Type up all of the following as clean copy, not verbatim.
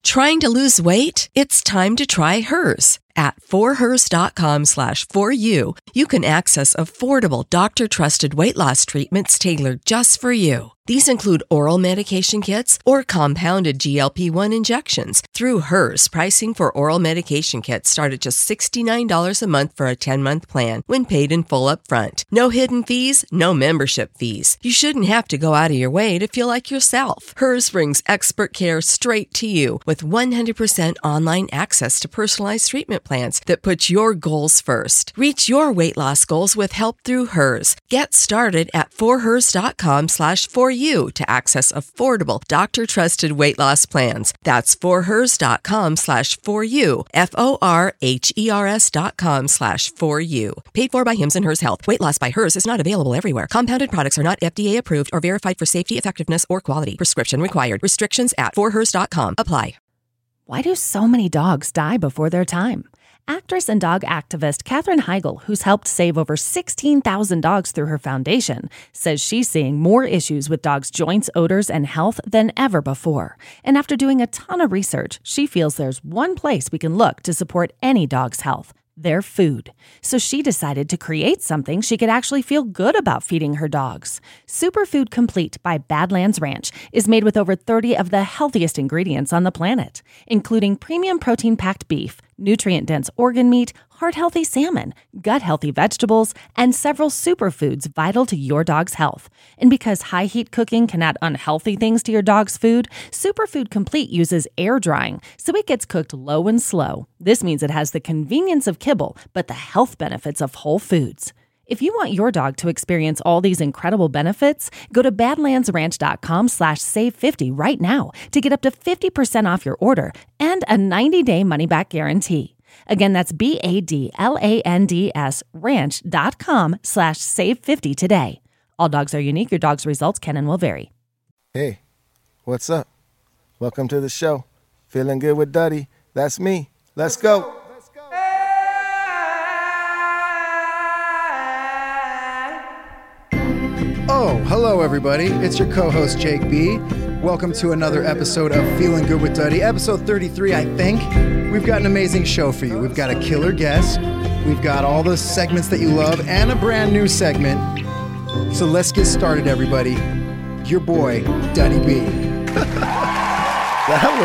Trying to lose weight? It's time to try Hers. At forhers.com/4u, you can access affordable, doctor-trusted weight loss treatments tailored just for you. These include oral medication kits or compounded GLP-1 injections. Through Hers, pricing for oral medication kits start at just $69 a month for a 10-month plan when paid in full upfront. No hidden fees, no membership fees. You shouldn't have to go out of your way to feel like yourself. Hers brings expert care straight to you with 100% online access to personalized treatment plans that put your goals first. Reach your weight loss goals with help through Hers. Get started at forhers.com/4u to access affordable, doctor-trusted weight loss plans. That's forhers.com/4u, forhers.com/4u. Paid for by Hims and Hers Health. Weight loss by Hers is not available everywhere. Compounded products are not FDA approved or verified for safety, effectiveness, or quality. Prescription required. Restrictions at forhers.com apply. Why do so many dogs die before their time? Actress and dog activist Katherine Heigl, who's helped save over 16,000 dogs through her foundation, says she's seeing more issues with dogs' joints, odors, and health than ever before. And after doing a ton of research, she feels there's one place we can look to support any dog's health: their food. So she decided to create something she could actually feel good about feeding her dogs. Superfood Complete by Badlands Ranch is made with over 30 of the healthiest ingredients on the planet, including premium protein-packed beef, nutrient-dense organ meat, heart-healthy salmon, gut-healthy vegetables, and several superfoods vital to your dog's health. And because high-heat cooking can add unhealthy things to your dog's food, Superfood Complete uses air drying, so it gets cooked low and slow. This means it has the convenience of kibble, but the health benefits of whole foods. If you want your dog to experience all these incredible benefits, go to badlandsranch.com/save50 right now to get up to 50% off your order and a 90-day money-back guarantee. Again, that's BADLANDS ranch.com/save50 today. All dogs are unique. Your dog's results can and will vary. Hey, what's up? Welcome to the show. Feeling good with Duddy. That's me. Let's go. Oh, hello everybody. It's your co-host Jake B. Welcome to another episode of Feeling Good with Duddy, episode 33, I think. We've got an amazing show for you. We've got a killer guest. We've got all the segments that you love and a brand new segment. So let's get started, everybody. Your boy, Duddy B. That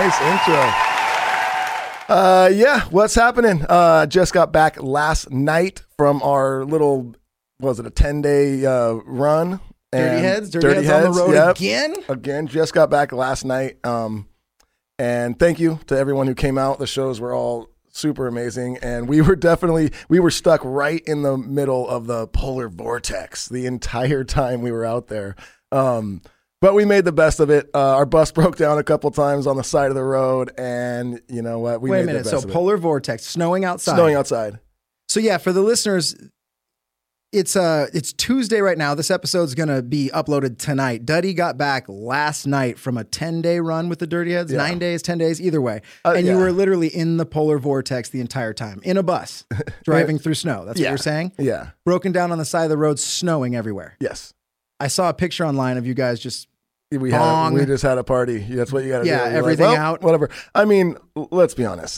was a nice intro. Yeah, what's happening? Just got back last night from our little, was it a 10-day run? Dirty Heads on the road, yep. Again, just got back last night. And thank you to everyone who came out. The shows were all super amazing. And we were stuck right in the middle of the polar vortex the entire time we were out there. But we made the best of it. Our bus broke down a couple times on the side of the road. And you know what? Wait a minute. So polar vortex, snowing outside. Snowing outside. So yeah, for the listeners, it's Tuesday right now. This episode's going to be uploaded tonight. Duddy got back last night from a 10-day run with the Dirty Heads, 9 days, 10 days, either way. And you were literally in the polar vortex the entire time, in a bus, driving through snow. That's what you're saying? Yeah. Broken down on the side of the road, snowing everywhere. Yes. I saw a picture online of you guys just we just had a party. That's what you got to do. Yeah, everything out. Whatever. I mean, let's be honest.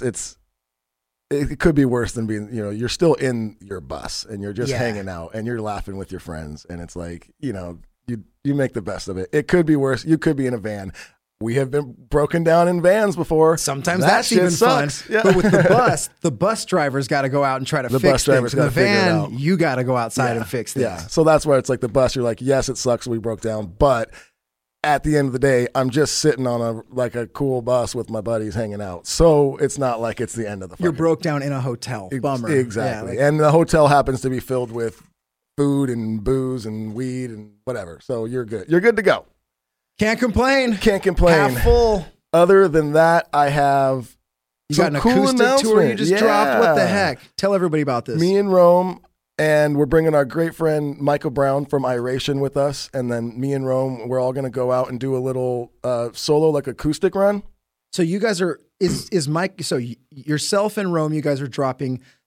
It could be worse than being, you're still in your bus and you're just hanging out and you're laughing with your friends. And it's like, you make the best of it. It could be worse. You could be in a van. We have been broken down in vans before. Sometimes that's even fun. Yeah. But with the bus driver's got to go out and try to fix things. In the van, you got to go outside and fix things. Yeah. So that's where it's like the bus, you're like, yes, it sucks we broke down, but at the end of the day, I'm just sitting on a cool bus with my buddies hanging out. So it's not like it's the end of the You're broke down in a hotel. Bummer. Exactly. And the hotel happens to be filled with food and booze and weed and whatever. So you're good. You're good to go. Can't complain. Half full. Other than that, I have got an acoustic tour you just dropped. What the heck? Tell everybody about this. Me and Rome. And we're bringing our great friend Michael Brown from Iration with us. And then me and Rome, we're all going to go out and do a little solo, like acoustic run. So you guys are, is Mike, so yourself and Rome, you guys are dropping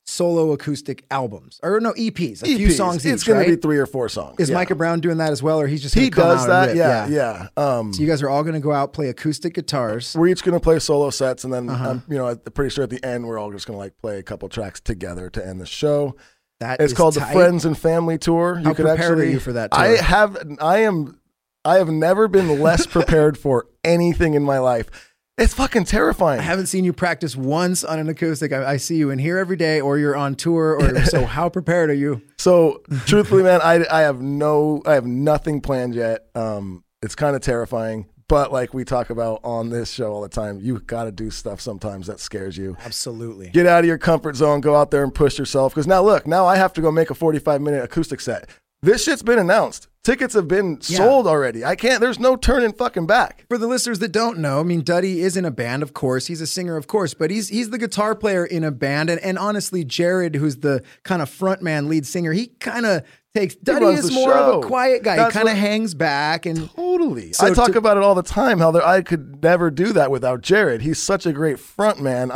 solo acoustic albums, or no, EPs, a few songs each, It's going right? to be 3 or 4 songs. Is yeah. Micah Brown doing that as well, or he's just gonna He come does out and that, rip? yeah. So you guys are all going to go out, play acoustic guitars. We're each going to play solo sets, and then I'm pretty sure at the end we're all just going to like play a couple tracks together to end the show. It's called tight. the Friends and Family Tour. How prepared are you for that tour? I have never been less prepared for anything in my life. It's fucking terrifying. I haven't seen you practice once on an acoustic. I see you in here every day, or you're on tour, or so. How prepared are you? So truthfully, man, I have nothing planned yet. It's kind of terrifying, but like we talk about on this show all the time, you got to do stuff sometimes that scares you. Absolutely. Get out of your comfort zone, go out there and push yourself. Because now I have to go make a 45-minute acoustic set. This shit's been announced. Tickets have been sold already. There's no turning fucking back. For the listeners that don't know, I mean, Duddy is in a band, of course. He's a singer, of course, but he's the guitar player in a band. And honestly, Jared, who's the kind of frontman lead singer, he kind of takes, Duddy is more of a quiet guy. He kind of hangs back. And totally. So I talk about it all the time, how I could never do that without Jared. He's such a great frontman.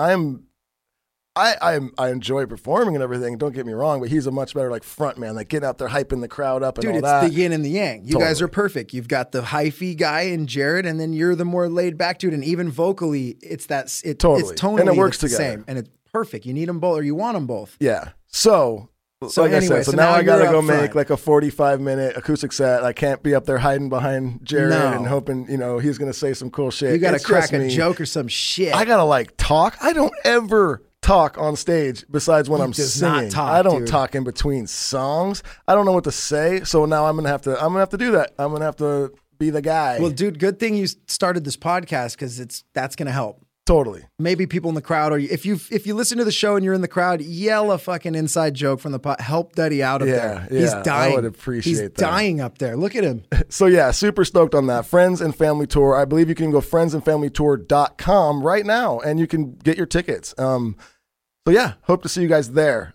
I enjoy performing and everything. Don't get me wrong, but he's a much better like front man, like getting out there, hyping the crowd up and dude, all it's that. the yin and the yang. You guys are perfect. You've got the hyphy guy in Jared, and then you're the more laid back dude. And even vocally, it's Totally. it's tonally And it works the together. same, and it's perfect. You need them both, or you want them both. Yeah. So like anyway, I said, so now I got to you're go up front. make like a 45-minute acoustic set. I can't be up there hiding behind Jared No. and hoping he's going to say some cool shit. You got to It's crack just a me. joke or some shit. I got to like talk. I don't ever talk on stage besides when I'm does not singing. talk, I don't dude. talk in between songs. I don't know what to say. So now I'm gonna have to do that. I'm gonna have to be the guy. Well, dude, good thing you started this podcast because that's going to help. Totally. Maybe people in the crowd, or if you listen to the show and you're in the crowd, yell a fucking inside joke from the pod. Help Duddy out up there. Yeah, He's I dying. would appreciate He's that. dying up there. Look at him. So yeah, super stoked on that. Friends and Family Tour. I believe you can go friendsandfamilytour.com right now and you can get your tickets. So yeah, hope to see you guys there.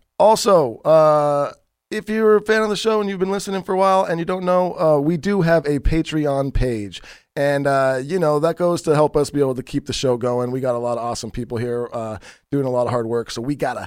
Also, if you're a fan of the show and you've been listening for a while and you don't know, we do have a Patreon page. And, that goes to help us be able to keep the show going. We got a lot of awesome people here doing a lot of hard work. So we gotta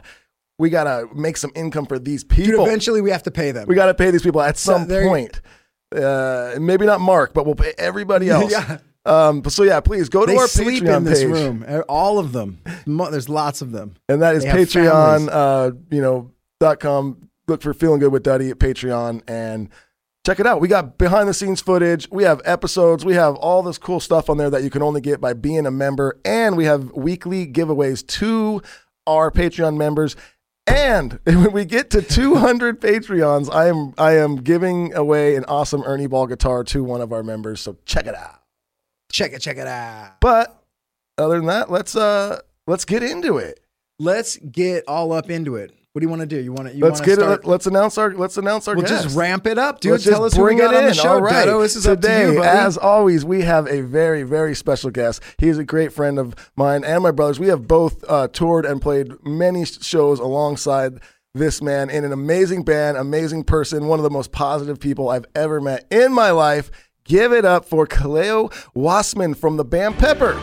make some income for these people. Dude, eventually we have to pay them. We got to pay these people at some there you- point. Maybe not Mark, but we'll pay everybody else. Yeah. So yeah, please go to They our sleep Patreon in this page. room. All of them. There's lots of them. And that is They have Patreon, .com. Look for Feeling Good with Duddy at Patreon and check it out. We got behind the scenes footage. We have episodes. We have all this cool stuff on there that you can only get by being a member. And we have weekly giveaways to our Patreon members. And when we get to 200 Patreons, I am giving away an awesome Ernie Ball guitar to one of our members. So check it out. Check it out. But other than that, let's get into it. Let's get all up into it. What do you want to do? Let's announce our We'll guest. just ramp it up, dude. Let's Tell just us who we bring got it on the in. show. All right. Duddo, this is Today, up to you, buddy. as always, we have a very, very special guest. He is a great friend of mine and my brother's. We have both toured and played many shows alongside this man in an amazing band, amazing person, one of the most positive people I've ever met in my life. Give it up for Kaleo Wassman from the band Pepper.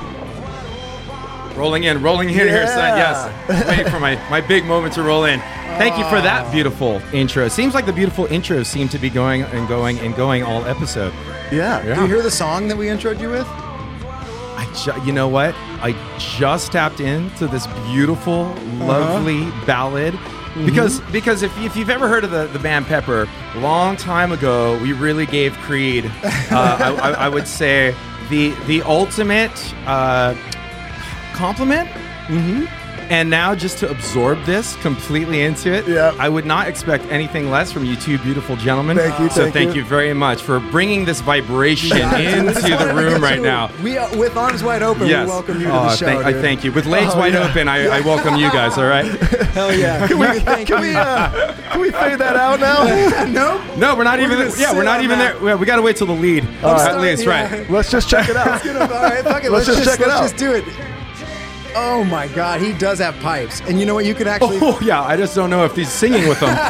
Rolling in here, son. Yes. Waiting for my big moment to roll in. Thank you for that beautiful intro. Seems like the beautiful intros seem to be going all episode. Yeah. Do you hear the song that we introed you with? You know what? I just tapped into this beautiful, lovely ballad. Because if you've ever heard of the band Pepper, a long time ago, we really gave Creed, I would say, the ultimate compliment. And now just to absorb this completely into it, I would not expect anything less from you two beautiful gentlemen. Thank you. So thank you very much for bringing this vibration into the room right now. We with arms wide open, we welcome you to the show. I thank you. With legs wide open, I welcome you guys, all right? Hell yeah. Can we fade that out now? No, we're not even there. We got to wait till the lead. At least, right. Let's just check it out. All right, fuck it. Let's just check it out. Let's just do it. Oh my God, he does have pipes. And you know what? You can actually, Oh yeah, I just don't know if he's singing with them.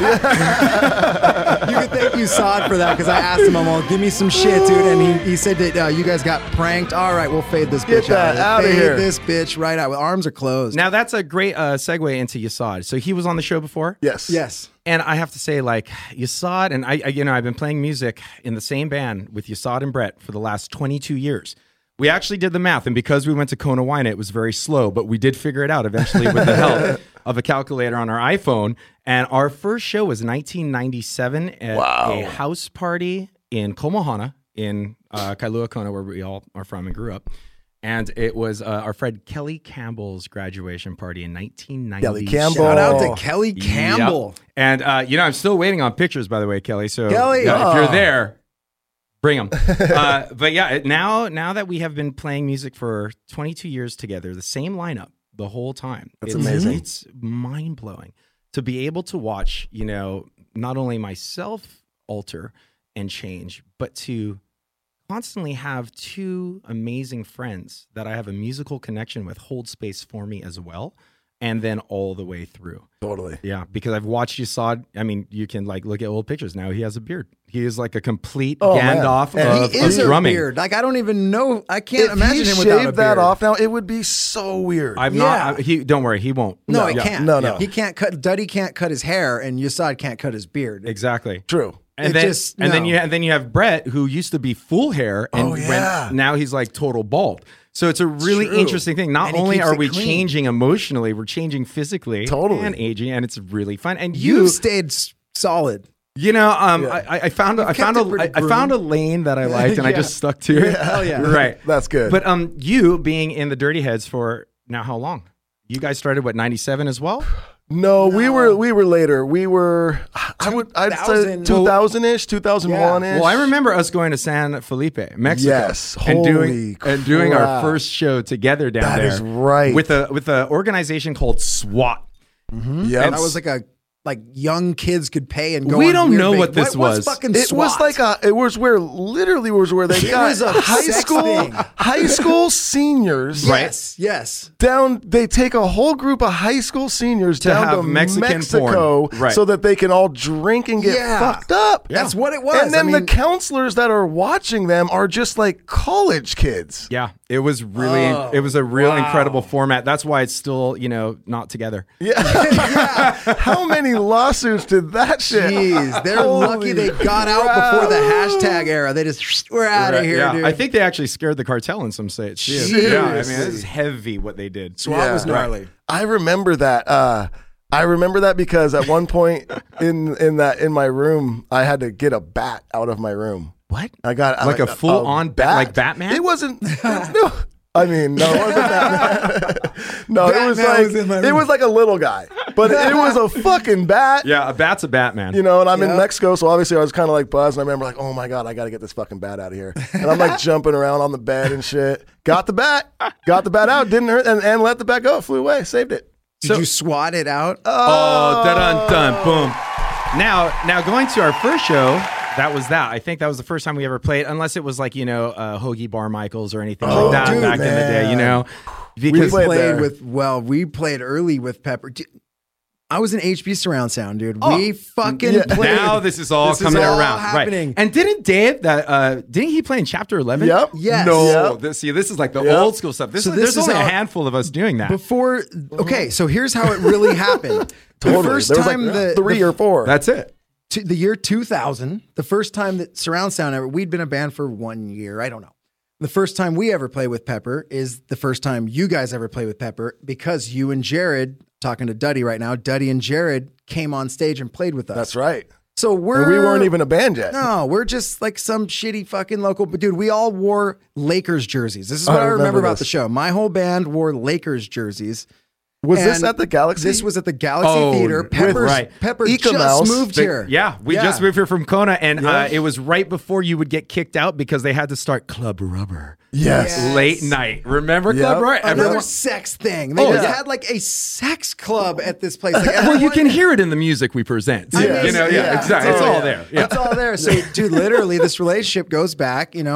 you can thank Usad for that because I asked him, I'm all, give me some shit, dude. And he said that you guys got pranked. All right, we'll fade this Get bitch that out of Fade here. this bitch right out. Arms are closed. Now that's a great segue into Yasad. So he was on the show before. Yes. Yes. And I have to say, like, Yasad, and I've been playing music in the same band with Yasad and Brett for the last 22 years. We actually did the math, and because we went to Kona Wine, it was very slow, but we did figure it out eventually with the help of a calculator on our iPhone. And our first show was 1997 at a house party in Komohana in Kailua Kona, where we all are from and grew up. And it was our friend Kelly Campbell's graduation party in 1990. Kelly Campbell. Shout out to Kelly Campbell. Yep. And, I'm still waiting on pictures, by the way, Kelly. So Kelly, if you're there, bring them. But yeah, now that we have been playing music for 22 years together, the same lineup the whole time. That's amazing. It's mind blowing to be able to watch, not only myself alter and change, but to constantly have two amazing friends that I have a musical connection with hold space for me as well. And then all the way through. Totally. Yeah, because I've watched Yasad. I mean, you can like look at old pictures. Now he has a beard. He is like a complete Gandalf of He is a drumming. beard. Like, I don't even know. I can't If imagine he him without a shaved that beard. off now, it would be so weird. I'm Yeah. not. Don't worry. He won't. No, No. he Yeah. can't. No. He can't cut. Duddy can't cut his hair, and Usad can't cut his beard. Exactly. True. And It then, just- and then no. you have Brett, who used to be full hair, and Oh, yeah. now he's like total bald. So it's a really True. interesting thing. Not And he only keeps are it we clean. changing emotionally, we're changing physically, Totally. and aging, and it's really fun. And You've stayed solid. I found kept it pretty I found a lane that I liked, and I Yeah. just stuck to it. Hell yeah. Right. That's good. But you being in the Dirty Heads for now how long? You guys started 97 as well? No, we were later. We were I'd say 2000. 2000-ish, 2001-ish. Well, I remember us going to San Felipe, Mexico, Yes. and Holy doing our crap. first show together down That there. is right. With a organization called SWAT. Yeah. That was like young kids could pay and go. We on don't weird know vac- what this What's was. fucking It was SWAT? like it was where they got was a high sex school thing. high school seniors Yes. down. They take a whole group of high school seniors To down have to Mexican Mexico porn. Right. so that they can all drink and get Yeah. fucked up. That's what it was. And then I the mean- counselors that are watching them are just like college kids. Yeah, it was really it was a real incredible format. That's why it's still not together. Yeah. How many lawsuits did that shit? Jeez, they're Holy lucky they got out before the hashtag era. They just we're out of here, yeah, dude. I think they actually scared the cartel in some states. Yeah, I mean, Seriously. this is heavy what they did. SWAT was Yeah. gnarly. I remember that. I remember that because at one point in my room, I had to get a bat out of my room. What? I got Like a full-on bat, like Batman? It wasn't. No, I mean, no, it wasn't Batman. No, it was Batman was in my like room. it was like a little guy, but it was a fucking bat. Yeah, a bat's a Batman. You know, and I'm in Yep. Mexico, so obviously I was kind of like buzzed. And I remember like, oh my God, I got to get this fucking bat out of here. And I'm like jumping around on the bed and shit. Got the bat out, didn't hurt, and let the bat go. It flew away, saved it. Did you SWAT it out? Oh, dun dun boom. Now going to our first show, that was that. I think that was the first time we ever played, unless it was like Hoagie Bar Michaels or anything like that dude, back in the day. man. Because played played there. we played early with Pepper. I was in HB surround sound, dude. We fucking played. now this is all This is coming all around, happening. right? And didn't Dave didn't he play in Chapter 11? Yep. Yes. No, Yep. this is like the Yep. old school stuff. So There's this is only a how- handful of us doing that. Before, okay, so here's how it really happened. Totally. The first There was time like 3 or 4. That's it. the year 2000, the first time that surround sound ever, we'd been a band for 1 year. I don't know. The first time we ever play with Pepper is the first time you guys ever play with Pepper because you and Jared, talking to Duddy right now, Duddy and Jared came on stage and played with us. That's right. So And we weren't even a band yet. No, we're just like some shitty fucking local. But dude, we all wore Lakers jerseys. This is what I remember remember about this. the show. My whole band wore Lakers jerseys. Was this And at the Galaxy? This was at the Galaxy Oh, Theater. with- Pepper's, right. Pepper Ika just Mouse. moved here. Yeah, we just moved here from Kona, and it was right before you would get kicked out because they had to start Club Rubber. Yes. Yeah. Late night. Remember Club Yep. Rubber? Another Everyone- sex thing. They Oh, just yeah. had like a sex club at this place. Like, well, you everyone- can hear it in the music we present. I mean, You know, yeah, exactly. It's totally. all there. Yeah. It's all there. So, dude, literally, this relationship goes back,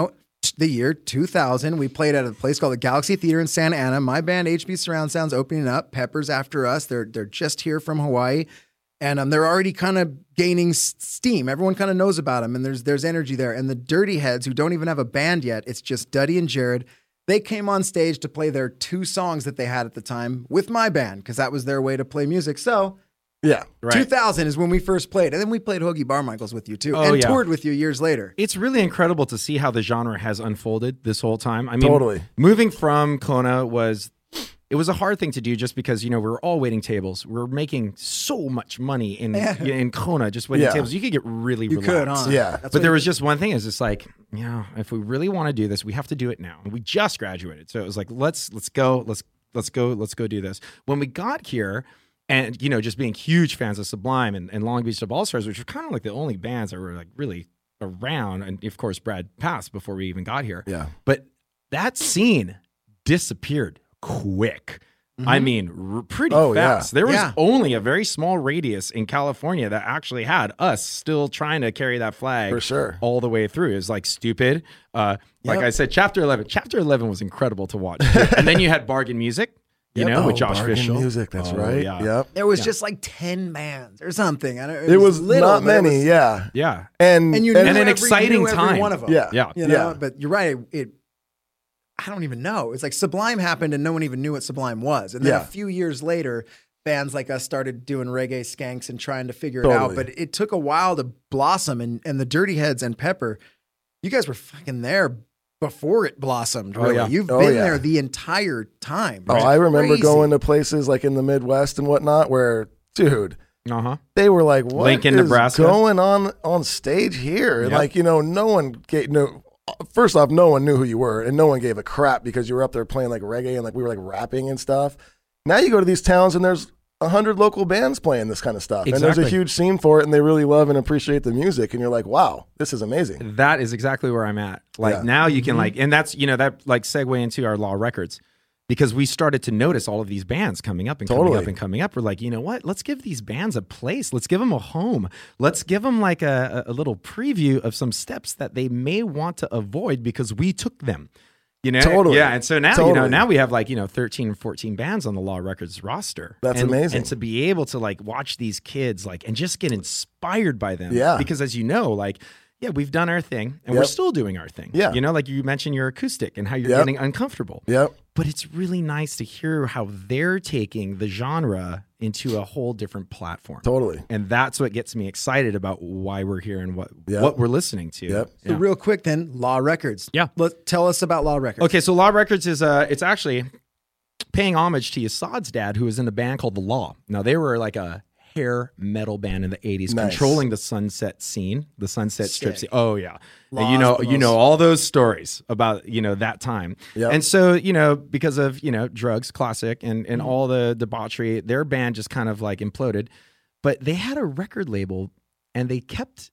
the year 2000. We played at a place called the Galaxy Theater in Santa Ana. My band, HB Surround Sound's opening up. Pepper's after us. They're just here from Hawaii. And they're already kind of gaining steam. Everyone kind of knows about them, and there's energy there. And the Dirty Heads, who don't even have a band yet, it's just Duddy and Jared. They came on stage to play their 2 songs that they had at the time with my band, because that was their way to play music. So, Yeah. Right. 2000 is when we first played. And then we played Hoagie Barmichaels with you, too, and toured with you years later. It's really incredible to see how the genre has unfolded this whole time. I mean, Totally. moving from Kona was a hard thing to do, just because, we were all waiting tables. We were making so much money in Kona, just waiting Yeah. tables. You could get really relaxed. Could, huh? Yeah. That's But there was just one thing. It's just like, if we really want to do this, we have to do it now. We just graduated, so it was like, let's go do this. When we got here, and just being huge fans of Sublime and Long Beach Dub All Stars, which were kind of like the only bands that were like really around, and of course Brad passed before we even got here. Yeah. But that scene disappeared quick. I mean, pretty fast. Yeah. There was only a very small radius in California that actually had us still trying to carry that flag For sure. all the way through. It was like stupid. Like I said, Chapter 11. Chapter 11 was incredible to watch. And then you had Bargain Music, with Josh Bargain Fishel. Music, that's right. Yeah. Yep. There was just like 10 bands or something. I don't, It was little, not but it many, was- yeah. Yeah. And And you knew an every- exciting you knew every time. one of them. Yeah. Yeah. You know, but you're right. I don't even know. It's like Sublime happened and no one even knew what Sublime was. And then a few years later, bands like us started doing reggae skanks and trying to figure it out. Totally. But it took a while to blossom. And the Dirty Heads and Pepper, you guys were fucking there before it blossomed, really. yeah. You've Oh, been yeah. there the entire time. Oh, It's I remember crazy. going to places like in the Midwest and whatnot where, dude, Uh-huh. they were like, what Lincoln, is Nebraska. going on stage here? And Yep. like, no one first off, no one knew who you were, and no one gave a crap because you were up there playing like reggae and like we were like rapping and stuff. Now you go to these towns and there's 100 local bands playing this kind of stuff. And there's a Exactly. huge scene for it, and they really love and appreciate the music. And you're like, wow, this is amazing. That is exactly where I'm at. Like Yeah. now you can and that's, that like segue into our Law Records, because we started to notice all of these bands coming up and coming Totally. up and coming up. We're like, you know what? Let's give these bands a place. Let's give them a home. Let's give them like a little preview of some steps that they may want to avoid because we took them. Totally. Yeah. And so now, Totally. now we have like, 13 or 14 bands on the Law Records roster. That's And- amazing. And to be able to like watch these kids like and just get inspired by them. Yeah. Because as you know, like, yeah, we've done our thing and we're Yep. still doing our thing. Yeah. Like you mentioned your acoustic and how you're Yep. getting uncomfortable. Yep. But it's really nice to hear how they're taking the genre into a whole different platform. Totally. And that's what gets me excited about why we're here and what Yep. we're listening to. Yep. Yeah. So real quick then, Law Records. Yeah. Tell us about Law Records. Okay, so Law Records is it's actually paying homage to Yesod's dad, who was in a band called The Law. Now they were like a hair metal band in the 80s, Nice. controlling the Sunset scene, the Sunset Strip Sick. scene. Oh yeah. And Law's the you know most- all those stories about, that time. Yep. And so, because of, drugs, classic, and all the debauchery, their band just kind of like imploded. But they had a record label and they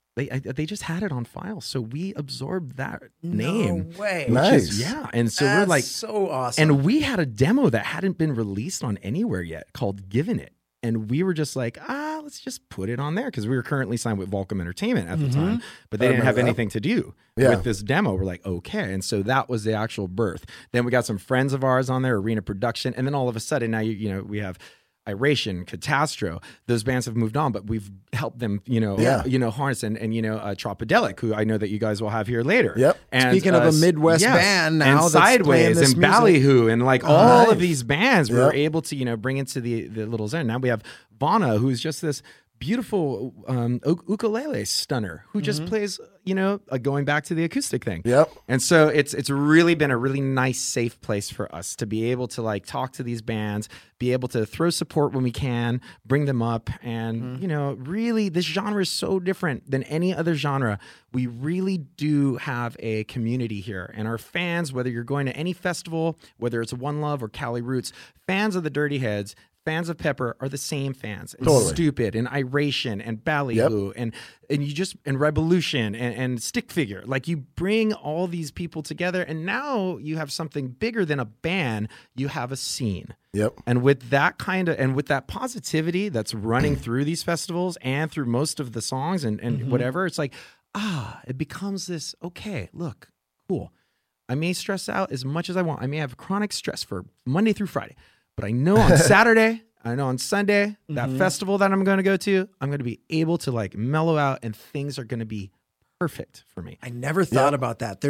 just had it on file. So we absorbed that name. No way. Nice. Yeah. And so That's we're like, so awesome. and we had a demo that hadn't been released on anywhere yet called Given It. And we were just like, let's just put it on there because we were currently signed with Volcom Entertainment at the time, but they didn't have remember that. anything to do Yeah. with this demo. We're like, okay. And so that was the actual birth. Then we got some friends of ours on there, Arena Production. And then all of a sudden now, we have Iration, Catastro. Those bands have moved on, but we've helped them, harness and Tropodelic, who I know that you guys will have here later. Yep. And, Speaking of a Midwest band now and that's playing Sideways this and music. Ballyhoo and like all Nice. of these bands we were Yep. able to, bring into the little zone. Now we have Vana, who's just this beautiful ukulele stunner who just plays, going back to the acoustic thing. Yep. And so it's really been a really nice, safe place for us to be able to like talk to these bands, be able to throw support when we can, bring them up. And, really this genre is so different than any other genre. We really do have a community here. And our fans, whether you're going to any festival, whether it's One Love or Cali Roots, fans of the Dirty Heads, fans of Pepper are the same fans. And Totally. Stupid and Iration and Ballyhoo and you just and Revolution and Stick Figure. Like you bring all these people together and now you have something bigger than a band. You have a scene. Yep. And with that with that positivity that's running through these festivals and through most of the songs and whatever, it's like, it becomes this, okay, look, cool. I may stress out as much as I want. I may have chronic stress for Monday through Friday, but I know on Saturday, I know on Sunday, that festival that I'm going to go to, I'm going to be able to like mellow out and things are going to be perfect for me. I never thought about that.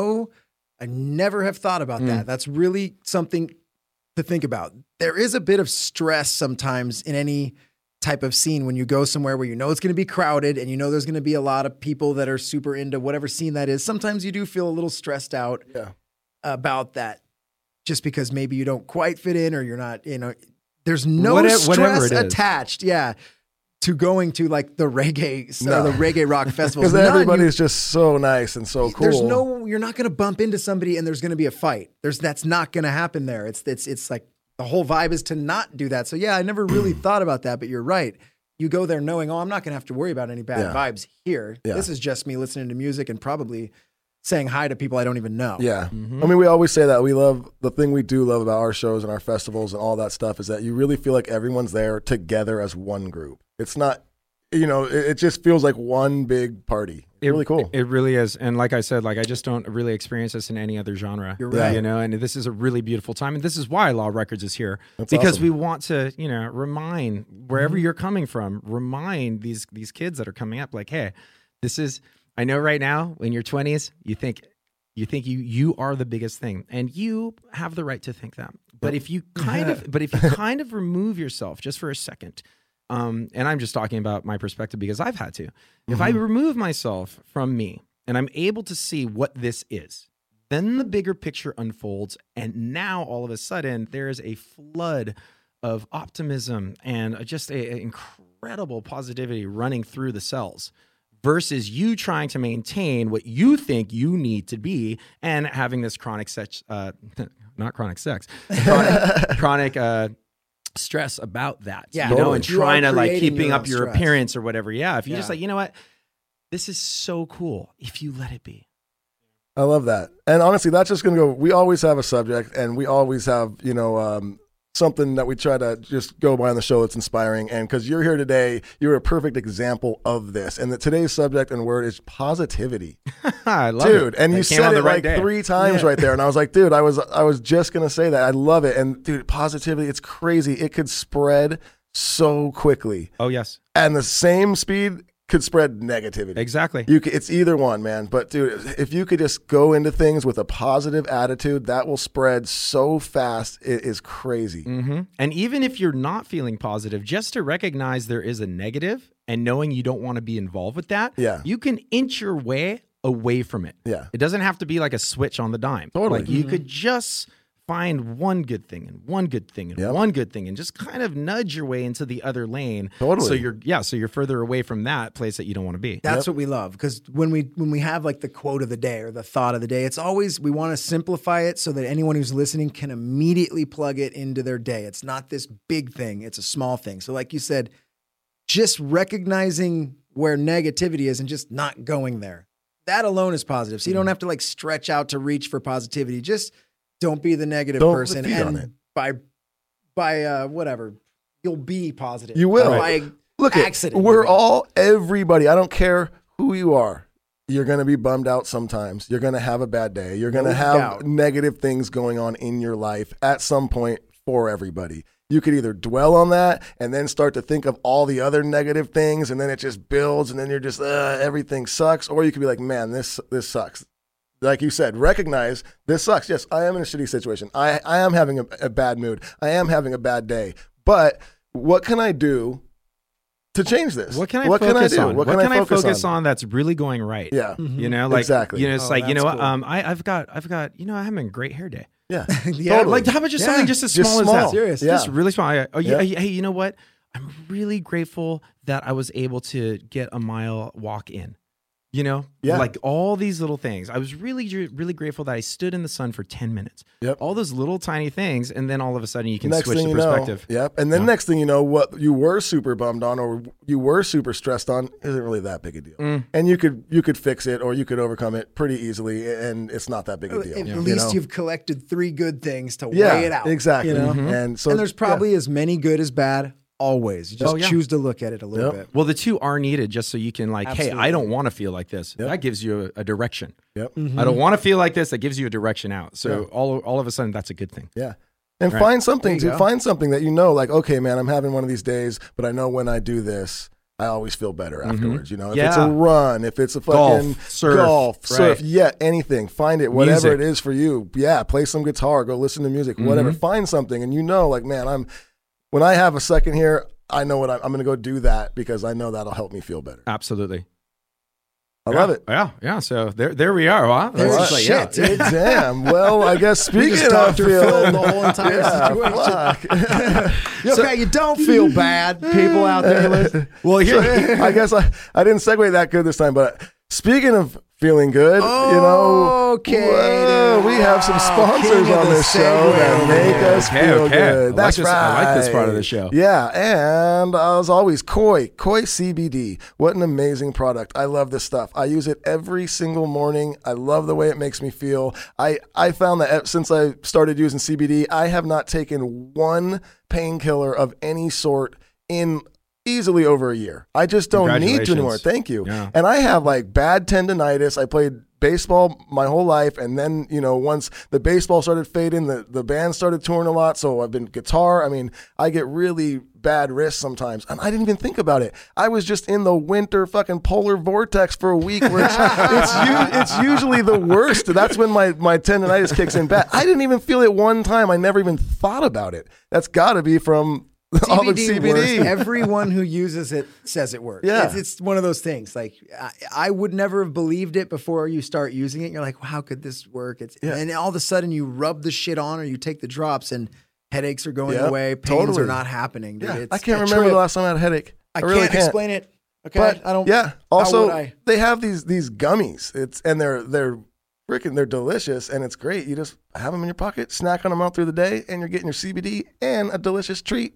I never have thought about that. That's really something to think about. There is a bit of stress sometimes in any type of scene when you go somewhere where you know it's going to be crowded and you know there's going to be a lot of people that are super into whatever scene that is. Sometimes you do feel a little stressed out about that just because maybe you don't quite fit in or you're not, there's no stress attached. Yeah. To going to like the reggae or the reggae rock festival. Because everybody's just so nice and so cool. You're not going to bump into somebody and there's going to be a fight. That's not going to happen there. It's like, the whole vibe is to not do that. So yeah, I never really thought about that, but you're right. You go there knowing, I'm not going to have to worry about any bad vibes here. Yeah. This is just me listening to music and probably saying hi to people I don't even know. Yeah. I mean, we always say that the thing we do love about our shows and our festivals and all that stuff is that you really feel like everyone's there together as one group. It's not, it just feels like one big party. It's really cool. It really is. And like I said, I just don't really experience this in any other genre. You're right. And this is a really beautiful time. And this is why Law Records is here. That's because awesome. we want to, remind wherever you're coming from, remind these kids that are coming up like, hey, I know right now in your 20s, you think you are the biggest thing and you have the right to think that. But if you kind of remove yourself just for a second, and I'm just talking about my perspective because I've had to. If I remove myself from me and I'm able to see what this is, then the bigger picture unfolds. And now all of a sudden there is a flood of optimism and just an incredible positivity running through the cells versus you trying to maintain what you think you need to be and having this chronic stress about that, and trying to keeping up your appearance or whatever. Yeah. If you just you know what, this is so cool. If you let it be. I love that. And honestly, that's just going to go, we always have a subject and we always have, something that we try to just go by on the show that's inspiring. And because you're here today, you're a perfect example of this. And today's subject and word is positivity. I love it. Dude, and you said it like 3 times right there. And I was like, dude, I was just going to say that. I love it. And dude, positivity, it's crazy. It could spread so quickly. Oh, yes. And the same speed could spread negativity. Exactly. It's either one, man. But dude, if you could just go into things with a positive attitude, that will spread so fast. It is crazy. Mm-hmm. And even if you're not feeling positive, just to recognize there is a negative and knowing you don't want to be involved with that, you can inch your way away from it. Yeah. It doesn't have to be like a switch on the dime. Totally. You could just find one good thing and one good thing and one good thing and just kind of nudge your way into the other lane. Totally. So you're further away from that place that you don't want to be. That's what we love. Because when we have like the quote of the day or the thought of the day, it's always, we want to simplify it so that anyone who's listening can immediately plug it into their day. It's not this big thing. It's a small thing. So like you said, just recognizing where negativity is and just not going there. That alone is positive. So you don't have to like stretch out to reach for positivity. Just don't be the negative person, and by whatever, you'll be positive. You will. By accident. We're all everybody. I don't care who you are. You're going to be bummed out sometimes. You're going to have a bad day. You're going to have negative things going on in your life at some point for everybody. You could either dwell on that and then start to think of all the other negative things, and then it just builds, and then you're just everything sucks. Or you could be like, man, this sucks. Like you said, recognize this sucks. Yes, I am in a shitty situation. I am having a bad mood. I am having a bad day. But what can I do to change this? What can I focus on? What can I focus on that's really going right? Yeah. Exactly. It's like, cool. I've got, I'm having a great hair day. Yeah. Totally. Like, how about just something just as small as that? Serious. Yeah. Just really small. Hey, you know what? I'm really grateful that I was able to get a mile walk in. Like all these little things. I was really, really grateful that I stood in the sun for 10 minutes. Yep. All those little tiny things. And then all of a sudden you can switch the perspective. Yep. And then next thing you know, what you were super bummed on or you were super stressed on isn't really that big a deal. And you could fix it or you could overcome it pretty easily. And it's not that big a deal. At least you've collected 3 good things to weigh it out. Exactly. And there's probably as many good as bad always. You just choose to look at it a little bit. Well, the two are needed just so you can like, Absolutely. hey, I don't want to feel like this. That gives you a direction. Yep. I don't want to feel like this. That gives you a direction out. So all of a sudden, that's a good thing. Yeah. And find something find something that you know, like, okay, man, I'm having one of these days, but I know when I do this, I always feel better afterwards. You know, if it's a run, if it's a fucking golf, surf, anything, find it, whatever it is for you. Yeah, play some guitar, go listen to music, whatever. Find something, and you know, like, man, when I have a second here, I know what I'm going to go do that because I know that'll help me feel better. Absolutely. I love it. Yeah. So there we are. Huh? That's shit, dude. Damn. Well, I guess speaking of feeling the whole entire situation. Okay, you don't feel bad, people out there listening. Well, here I guess I didn't segue that good this time, but speaking of feeling good, you know, we have some sponsors on this show that make us feel good. That's right. I like this part of the show. Yeah, and as always, Koi CBD. What an amazing product. I love this stuff. I use it every single morning. I love the way it makes me feel. I found that since I started using CBD, I have not taken one painkiller of any sort in easily over a year. I just don't need to anymore. Thank you. Yeah. And I have like bad tendonitis. I played baseball my whole life, and then, you know, once the baseball started fading, the band started touring a lot, so I've been guitar. I mean, I get really bad wrists sometimes, and I didn't even think about it. I was just in the winter fucking polar vortex for a week, which it's usually the worst. That's when my tendonitis kicks in bad. I didn't even feel it one time. I never even thought about it. That's got to be from all of CBD. Works. Everyone who uses it says it works. Yeah. It's one of those things. Like I would never have believed it before you start using it. You're like, well, how could this work? And all of a sudden you rub the shit on or you take the drops and headaches are going away. Pains are not happening. Dude. Yeah. I can't remember the last time I had a headache. I really can't explain it. Okay. But, I don't. Yeah. Also, they have these gummies. They're freaking, they're delicious, and it's great. You just have them in your pocket, snack on them out through the day, and you're getting your CBD and a delicious treat.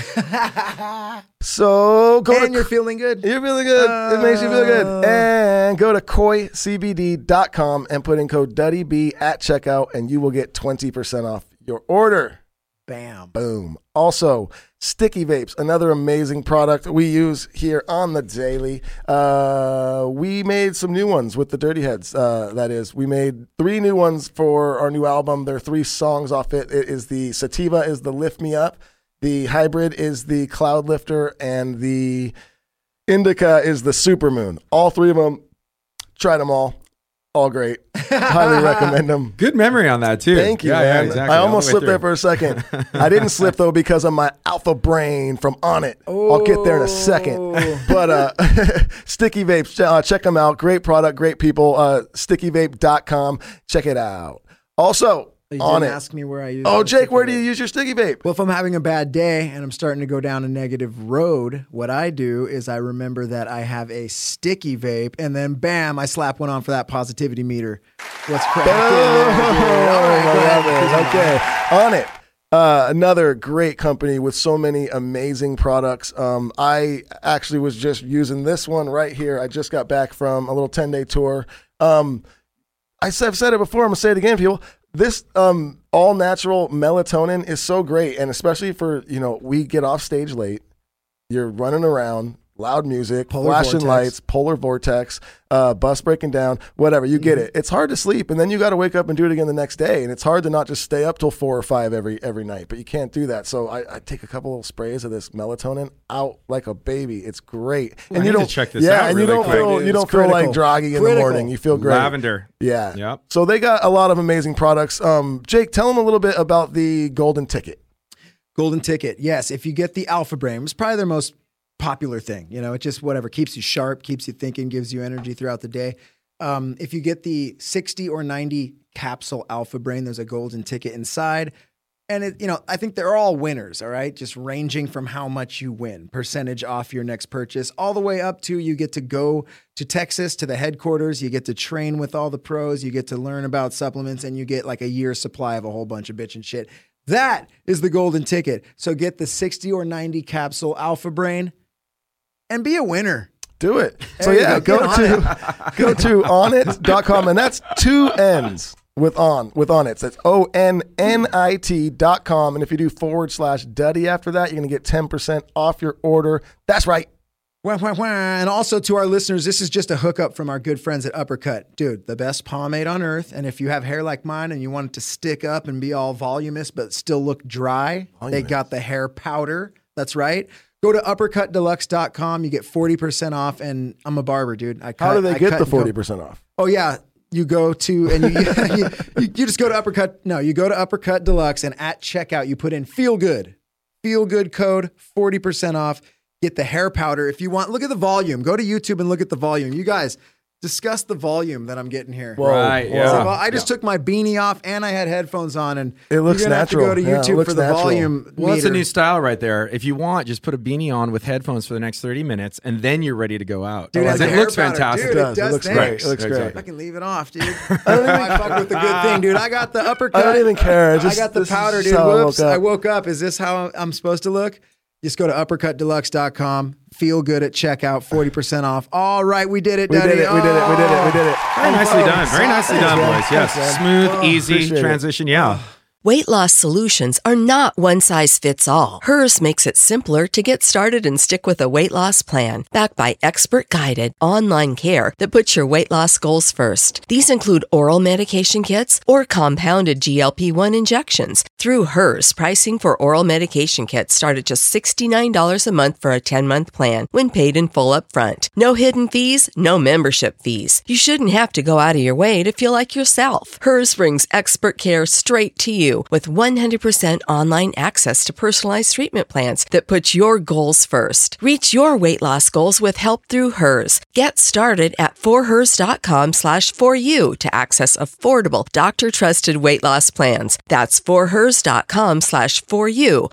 So you're feeling good. You're feeling good. It makes you feel good. And go to koicbd.com and put in code DuddyB at checkout, and you will get 20% off your order. Bam. Boom. Also, Sticky Vapes, another amazing product we use here on the daily. We made some new ones with the Dirty Heads. That is, we made 3 new ones for our new album. There are 3 songs off it. It is the Sativa is the Lift Me Up. The Hybrid is the Cloud Lifter, and the Indica is the Supermoon. All 3 of them, tried them all great. Highly recommend them. Good memory on that too. Thank you, man. Yeah, exactly. I almost slipped there for a second. I didn't slip though because of my alpha brain from On It. I'll get there in a second. But Sticky Vapes, check them out. Great product, great people. StickyVape.com. Check it out. Also, you On didn't It. ask me where I use. Oh, Jake, where do you use your Sticky Vape? Well, if I'm having a bad day and I'm starting to go down a negative road, what I do is I remember that I have a sticky vape, and then bam, I slap one on for that positivity meter. What's cracking? Okay, On It. Another great company with so many amazing products. I actually was just using this one right here. I just got back from a little 10-day tour. I've said it before. I'm gonna say it again, people. This all natural melatonin is so great, and especially for, you know, we get off stage late. You're running around, loud music, flashing lights, polar vortex, bus breaking down, whatever. You get it. It's hard to sleep, and then you got to wake up and do it again the next day. And it's hard to not just stay up till 4 or 5 every night, but you can't do that. So I take a couple of sprays of this melatonin out like a baby. It's great. And you don't check this out. And really you don't feel like groggy in the morning. You feel great. Lavender. Yeah. Yep. So they got a lot of amazing products. Jake, tell them a little bit about the Golden Ticket. Golden Ticket. Yes. If you get the Alpha Brain, it's probably their most popular thing. You know, it just whatever keeps you sharp, keeps you thinking, gives you energy throughout the day. If you get the 60 or 90 capsule Alpha Brain, there's a Golden Ticket inside. And it, you know, I think they're all winners, all right? Just ranging from how much you win, percentage off your next purchase, all the way up to you get to go to Texas, to the headquarters, you get to train with all the pros, you get to learn about supplements, and you get like a year's supply of a whole bunch of bitchin' shit. That is the Golden Ticket. So get the 60 or 90 capsule Alpha Brain and be a winner. Do it. So yeah, go to onit.com, and that's 2 N's. with Onnit. That's ONNIT.com. And if you do /Duddy after that, you're going to get 10% off your order. That's right. And also to our listeners, this is just a hookup from our good friends at Uppercut. Dude, the best pomade on earth. And if you have hair like mine and you want it to stick up and be all voluminous but still look dry, they got the hair powder. That's right. Go to uppercutdeluxe.com. You get 40% off. And I'm a barber, dude. How do they get the 40% off? Oh, yeah. You go to, and you just go to Uppercut. No, you go to Uppercut Deluxe, and at checkout, you put in Feel Good code, 40% off. Get the hair powder. If you want, look at the volume. Go to YouTube and look at the volume. You guys, discuss the volume that I'm getting here. Whoa, right, yeah. So I just took my beanie off and I had headphones on, and it looks you're gonna natural. have to go to YouTube for the volume. Well, it's a meter. new style right there. If you want, just put a beanie on with headphones for the next 30 minutes, and then you're ready to go out. Dude, it hair looks powder. fantastic. Dude, It does. It looks thanks. great. It looks great. I can leave it off, dude. I fuck with the good thing, dude. I got the uppercut. I don't even care. I got the powder, dude. Whoops. I woke up. Is this how I'm supposed to look? Just go to uppercutdeluxe.com. Feel good at checkout. 40% off. All right, we did it, We Daddy. did it. We did it. Very nicely done. Very nicely done, boys. Yes. Thanks, man. Smooth, easy Appreciate it. transition. Yeah. Weight loss solutions are not one size fits all. Hers makes it simpler to get started and stick with a weight loss plan, backed by expert-guided online care that puts your weight loss goals first. These include oral medication kits or compounded GLP-1 injections. Through Hers, pricing for oral medication kits start at just $69 a month for a 10-month plan when paid in full upfront. No hidden fees, no membership fees. You shouldn't have to go out of your way to feel like yourself. Hers brings expert care straight to you with 100% online access to personalized treatment plans that put your goals first. Reach your weight loss goals with help through Hers. Get started at forhers.com/4u to access affordable, doctor-trusted weight loss plans. That's forhers.com/4u,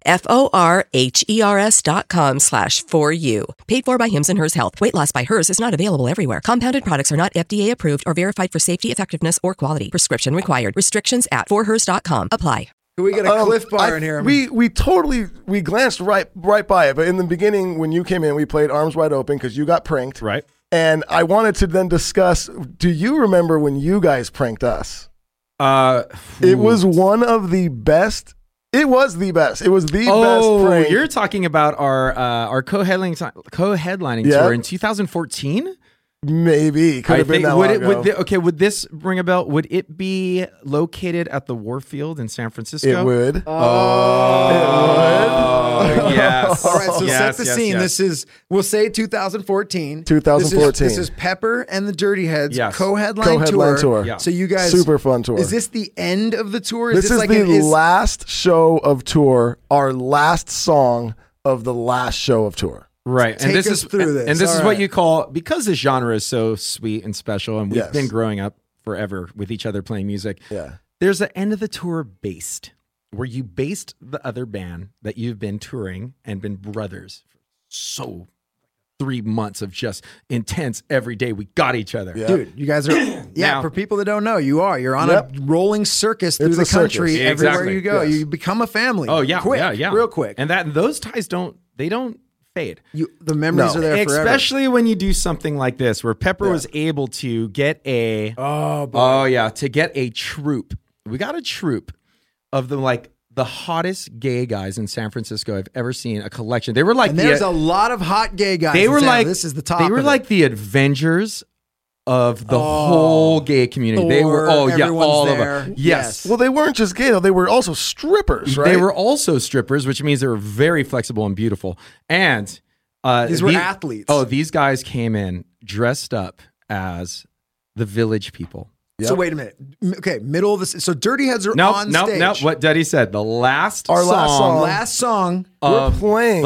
forhers.com/4u. Paid for by Hims and Hers Health. Weight loss by Hers is not available everywhere. Compounded products are not FDA approved or verified for safety, effectiveness, or quality. Prescription required. Restrictions at forhers.com. Apply. Can we get a Cliff Bar in here? We glanced right by it, but in the beginning when you came in, we played Arms Wide Open because you got pranked. Right. And I wanted to then discuss, do you remember when you guys pranked us? It was one of the best. It was the best. It was the best prank. You're talking about our co-headlining tour in 2014? Maybe. Could have been that long ago. Would this ring a bell? Would it be located at the Warfield in San Francisco? It would. Oh, yes. All right, so Yes, set the yes, scene. yes. This is, we'll say 2014. 2014. This is Pepper and the Dirty Heads Yes. co-headline tour. Yeah. So you guys, Super fun tour. is this the end of the tour? This is like the last show of tour, our last song of the last show of tour. Right. Take And this us is through this. And this All is right. what you call, because this genre is so sweet and special, and we've Yes. been growing up forever with each other playing music. Yeah. There's an end of the tour based, where you based the other band that you've been touring and been brothers for so 3 months of just intense every day. We got each other. Yeah. Dude, you guys are, Now- for people that don't know, you're on Yep. a rolling circus through It's the a circus. country. Everywhere Exactly. you go, Yes. you become a family. Oh yeah, quick, yeah, real quick. And those ties don't fade. The memories No. are there forever. Especially when you do something like this, where Pepper was able to get a to get a troupe. We got a troupe of the hottest gay guys in San Francisco I've ever seen. A collection. They were like And there's a lot of hot gay guys. they in were town. like this is the top. They were of it. like the Avengers of the whole gay community. They were Thor, all everyone's of there. them. Yes. Well, they weren't just gay, though. They were also strippers, right? They were also strippers, which means they were very flexible and beautiful. And These were athletes. Oh, these guys came in dressed up as the Village People. So wait a minute. Okay, middle of this. So Dirty Heads are on stage. No. What Duddy said. The last Our last song. Last song. We're playing.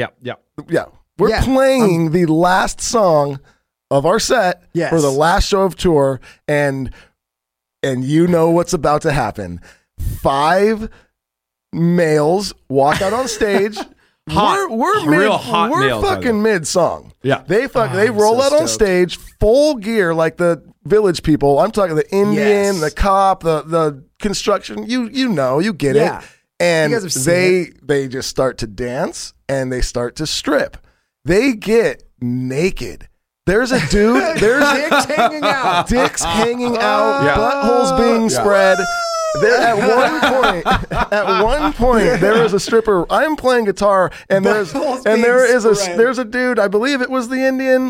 We're Yeah, playing the last song of our set Yes. for the last show of tour, and you know what's about to happen. 5 males walk out on stage. Hot. We're Real mid, hot we're males, by the fucking mid song. Yeah. They roll so out on stoked. stage, full gear like the Village People. I'm talking the Indian, Yes. the cop, the construction. You know, you get Yeah. it. And You guys have seen they just start to dance and they start to strip. They get naked There's a dude. There's Dicks hanging out. dicks hanging out, Yeah. buttholes being spread. There, at one point, there is a stripper. I'm playing guitar, and there's a dude. I believe it was the Indian.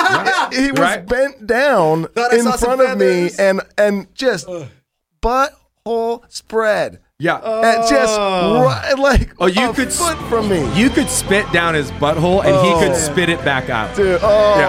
He was Right. bent down Thought I in saw some front of me, feathers. and just butthole spread. Yeah. And just like you a could foot from me. You could spit down his butthole and he could spit it back out. Dude,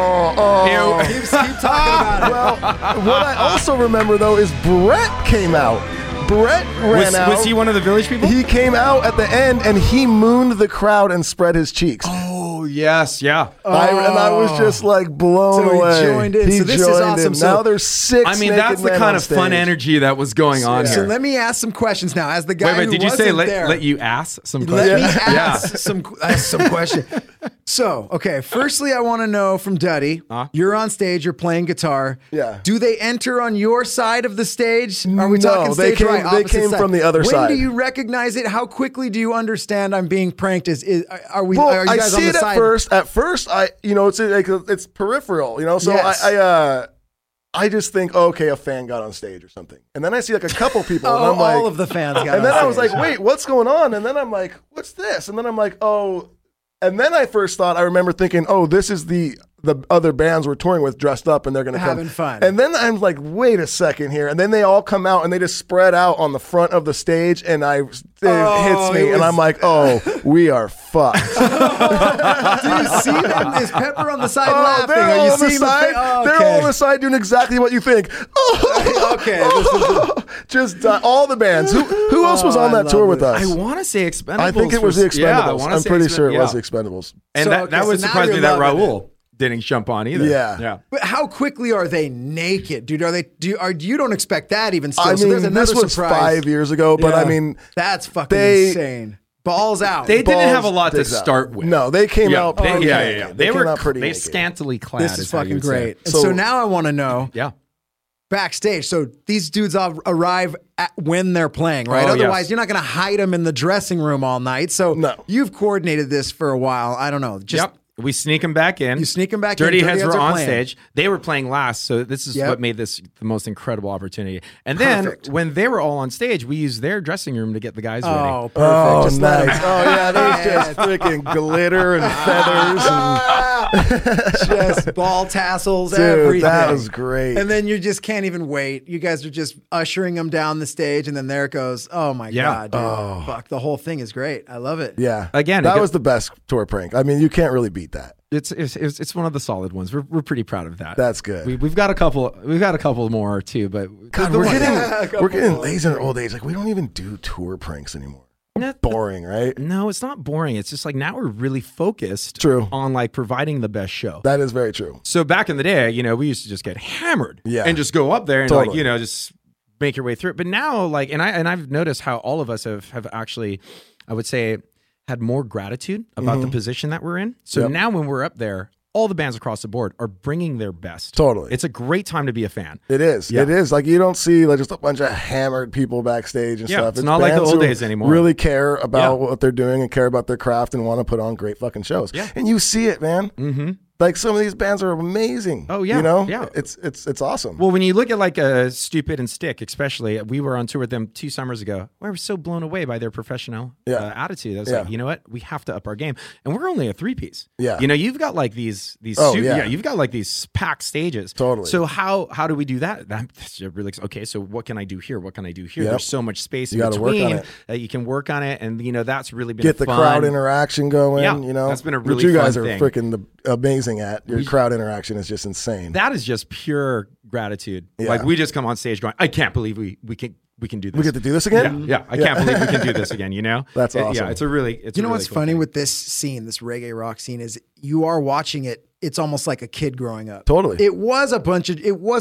Ew. Keep talking about it. Well, what I also remember though is Brett came out. Brett ran out. Was he one of the Village people? He came out at the end and he mooned the crowd and spread his cheeks. Oh, yes. Yeah. And I was just like blown So he away. joined in. So this is joined awesome. in. So- Now there's 6 I mean, naked that's the men kind on of fun stage. energy that was going on So here. let me ask some questions now. As the guy Wait, who did you wasn't say there, let you ask some let me questions? ask some questions. So, okay, firstly, I want to know from Duddy, you're on stage, you're playing guitar. Yeah. Do they enter on your side of the stage? Are we No, talking they stage came- right? they opposite came side? from the other when side. do you recognize it? How quickly do you understand I'm being pranked? Are you Well, I guys on see the it at side? first. At first, it's peripheral, So Yes. I just think, okay, a fan got on stage or something, and then I see like a couple people, and Oh, I'm like, all of the fans got and then on I was stage. like, wait, what's going on? And then I'm like, what's this? And then I'm like, oh, and then I remember thinking, oh, this is the other bands we're touring with dressed up and they're going to come. Having fun. And then I'm like, wait a second here. And then they all come out and they just spread out on the front of the stage and it hits me and I'm like, oh, we are fucked. Do you see them? Is Pepper on the side laughing? They're Are all you on the seeing side. They're all on the side doing exactly what you think. Okay. Just all the bands. Who else was on I that tour love with this. us? I want to say Expendables. I think it was the Expendables. Yeah, I wanna I'm say pretty sure it yeah. was the Expendables. And So, that okay, would so now surprise me you're that loving Raul didn't jump on either. Yeah. But how quickly are they naked, dude? You don't expect that even still. I so there's mean, another this was surprise. 5 years ago, but Yeah. I mean, That's fucking they- insane. Balls out. They didn't have a balls lot to dicks out. start with. No, they came out. pretty yeah. naked. They came were out pretty they naked. scantily clad. This is how you fucking would say. great. And so So- now I want to know Yeah. backstage. So these dudes all arrive when they're playing, right? Oh, Otherwise, yes. you're not going to hide them in the dressing room all night. So No. you've coordinated this for a while. I don't know. Just Yep. We sneak them back in. You sneak 'em back in. Dirty Dirty Heads Heads were are on playing. stage. They were playing last, so this is Yep. what made this the most incredible opportunity. And then Perfect. when they were all on stage, we used their dressing room to get the guys ready. Oh, perfect. Oh, Just let 'em- nice. Oh, yeah, there's just freaking glitter and feathers. just ball tassels, Dude, everything. that was great. And then you just can't even wait. You guys are just ushering them down the stage, and then there it goes. Oh my Yeah. god, dude! Fuck, the whole thing is great. I love it. Yeah. Again, that it was the best tour prank. I mean, you can't really beat that. It's one of the solid ones. We're pretty proud of that. That's good. We've got a couple more too, but God, the we're one- getting lazy in our old age. Like, we don't even do tour pranks anymore. Boring, right? No, it's not boring. It's just like now we're really focused True. on like providing the best show. That is very true. So back in the day, we used to just get hammered Yeah. and just go up there and Totally. just make your way through it. But now, like, and I've noticed how all of us have actually, I would say, had more gratitude about the position that we're in. So Yep. now when we're up there, all the bands across the board are bringing their best. Totally. It's a great time to be a fan. It is. Yeah. It is. Like, you don't see like just a bunch of hammered people backstage and Yeah, stuff. it's not like the bands old who days anymore. Really care about Yeah. what they're doing and care about their craft and want to put on great fucking shows. Yeah. And you see it, man. Mm-hmm. Like, some of these bands are amazing. Oh, yeah. Yeah. It's awesome. Well, when you look at like Stupid and Stick, especially, we were on tour with them 2 summers ago. We were so blown away by their professional attitude. I was like, Yeah. you know what? We have to up our game, and we're only a 3-piece. Yeah. You've got like these Oh, yeah. you've got like these packed stages. Totally. So how do we do that? That's really okay. So what can I do here? What can I do here? Yep. There's so much space You in gotta work on between it. that you can work on it, and that's really been Get the fun. crowd interaction going. Yeah, That's been a which really you guys fun are thing. freaking amazing at. Your crowd interaction is just insane. That is just pure gratitude. Yeah. Like we just come on stage going, I can't believe we can do this. We get to do this again? Yeah, I can't believe we can do this again. That's Yeah, awesome. it's a really. You know what's funny with this scene, this reggae rock scene, is you are watching it. It's almost like a kid growing up. Totally. It was a party.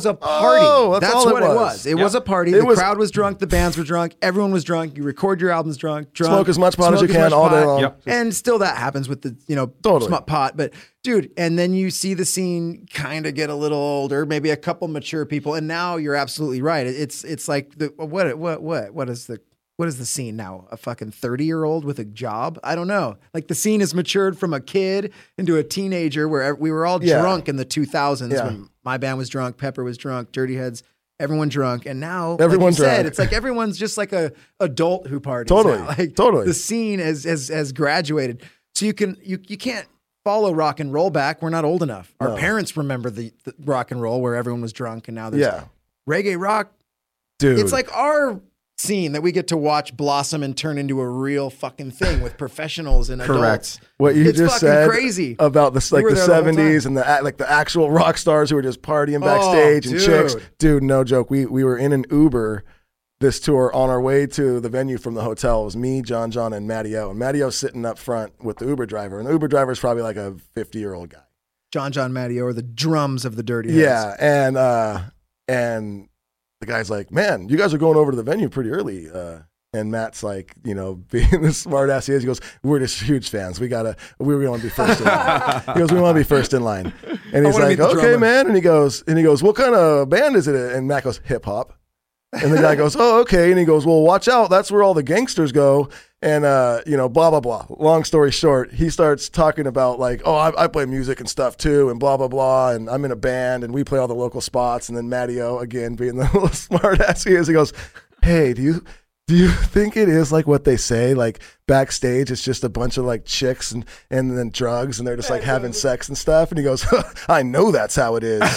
Oh, that's all what it it was. was. It was a party. It The was- crowd was drunk. The bands were drunk. Everyone was drunk. You record your albums drunk. Smoke as much pot as smoke you can much all day pot. long. Yep. And still that happens with the, Totally. smut pot. But dude, and then you see the scene kind of get a little older, maybe a couple mature people. And now you're absolutely right. It's like what is the what is the scene now? A fucking 30-year-old with a job? I don't know. Like the scene has matured from a kid into a teenager where we were all drunk in the 2000s when my band was drunk, Pepper was drunk, Dirty Heads, everyone drunk. And now, everyone's like you said, drunk. it's like everyone's just like a adult who parties. Totally. Now. Like Totally. The scene has graduated. So you can't follow rock and roll back. We're not old enough. Our parents remember the rock and roll where everyone was drunk, and now there's reggae rock. Dude. It's like our scene that we get to watch blossom and turn into a real fucking thing with professionals and adults. What you it's just fucking said crazy. about the were there the whole 70s and the actual rock stars who were just partying backstage and dude. chicks. Dude, no joke. We were in an Uber this tour on our way to the venue from the hotel. It was me, John, and Matty O. And Matty O's sitting up front with the Uber driver. And the Uber driver is probably like a 50-year-old guy. John, Matty O are the drums of the Dirty Heads. Yeah, and the guy's like, man, you guys are going over to the venue pretty early. And Matt's like, you know, being the smart ass he is, he goes, we're just huge fans. We want to be first in line. He goes, we want to be first in line. And he's like, okay, man. And he goes, what kind of band is it? And Matt goes, hip hop. And the guy goes, oh, okay. And he goes, well, watch out. That's where all the gangsters go. And, blah, blah, blah. Long story short, he starts talking about like, oh, I play music and stuff too, and blah, blah, blah. And I'm in a band and we play all the local spots. And then Matty O, again, being the little smart ass he is, he goes, hey, do you think it is like what they say? Like backstage, it's just a bunch of like chicks and then drugs and they're just like having sex and stuff. And he goes, I know that's how it is.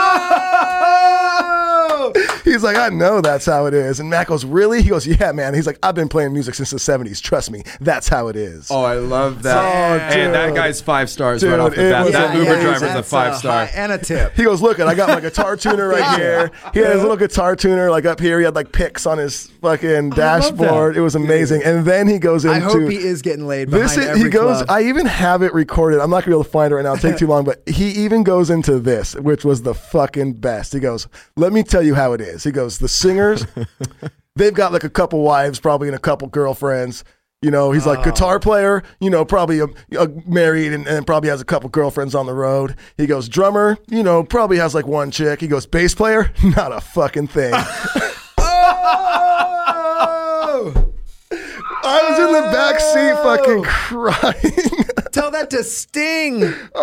He's like, I know that's how it is. And Matt goes, really? He goes, yeah, man. He's like, I've been playing music since the 70s. Trust me, that's how it is. Oh, I love that. Oh, and that guy's 5 stars Dude, right off the it bat. was That amazing. Uber driver's a 5-star. And a tip. He goes, look, I got my guitar tuner right here. He had his little guitar tuner like up here. He had like picks on his fucking dashboard. It was amazing. And then he goes into. I hope he is getting laid behind every he goes. club. I even have it recorded. I'm not gonna be able to find it right now. It'll take too long. But he even goes into this, which was the fucking best. He goes, let me tell you how it is. He goes, the singers, they've got like a couple wives, probably, and a couple girlfriends. You know, he's like guitar player, you know, probably married and probably has a couple girlfriends on the road. He goes, drummer, you know, probably has like one chick. He goes, bass player, not a fucking thing. I was in the back seat fucking crying. Tell that to Sting.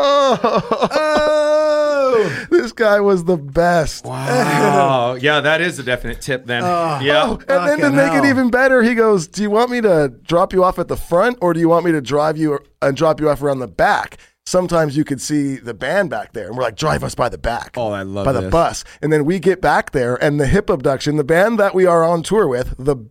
This guy was the best. Wow. Yeah, that is a definite tip then. Yeah. And then to make it even better, he goes, do you want me to drop you off at the front or do you want me to drive you and drop you off around the back? Sometimes you could see the band back there. And we're like, drive us by the back. Oh, I love By the this. bus. And then we get back there and the hip abduction, the band that we are on tour with,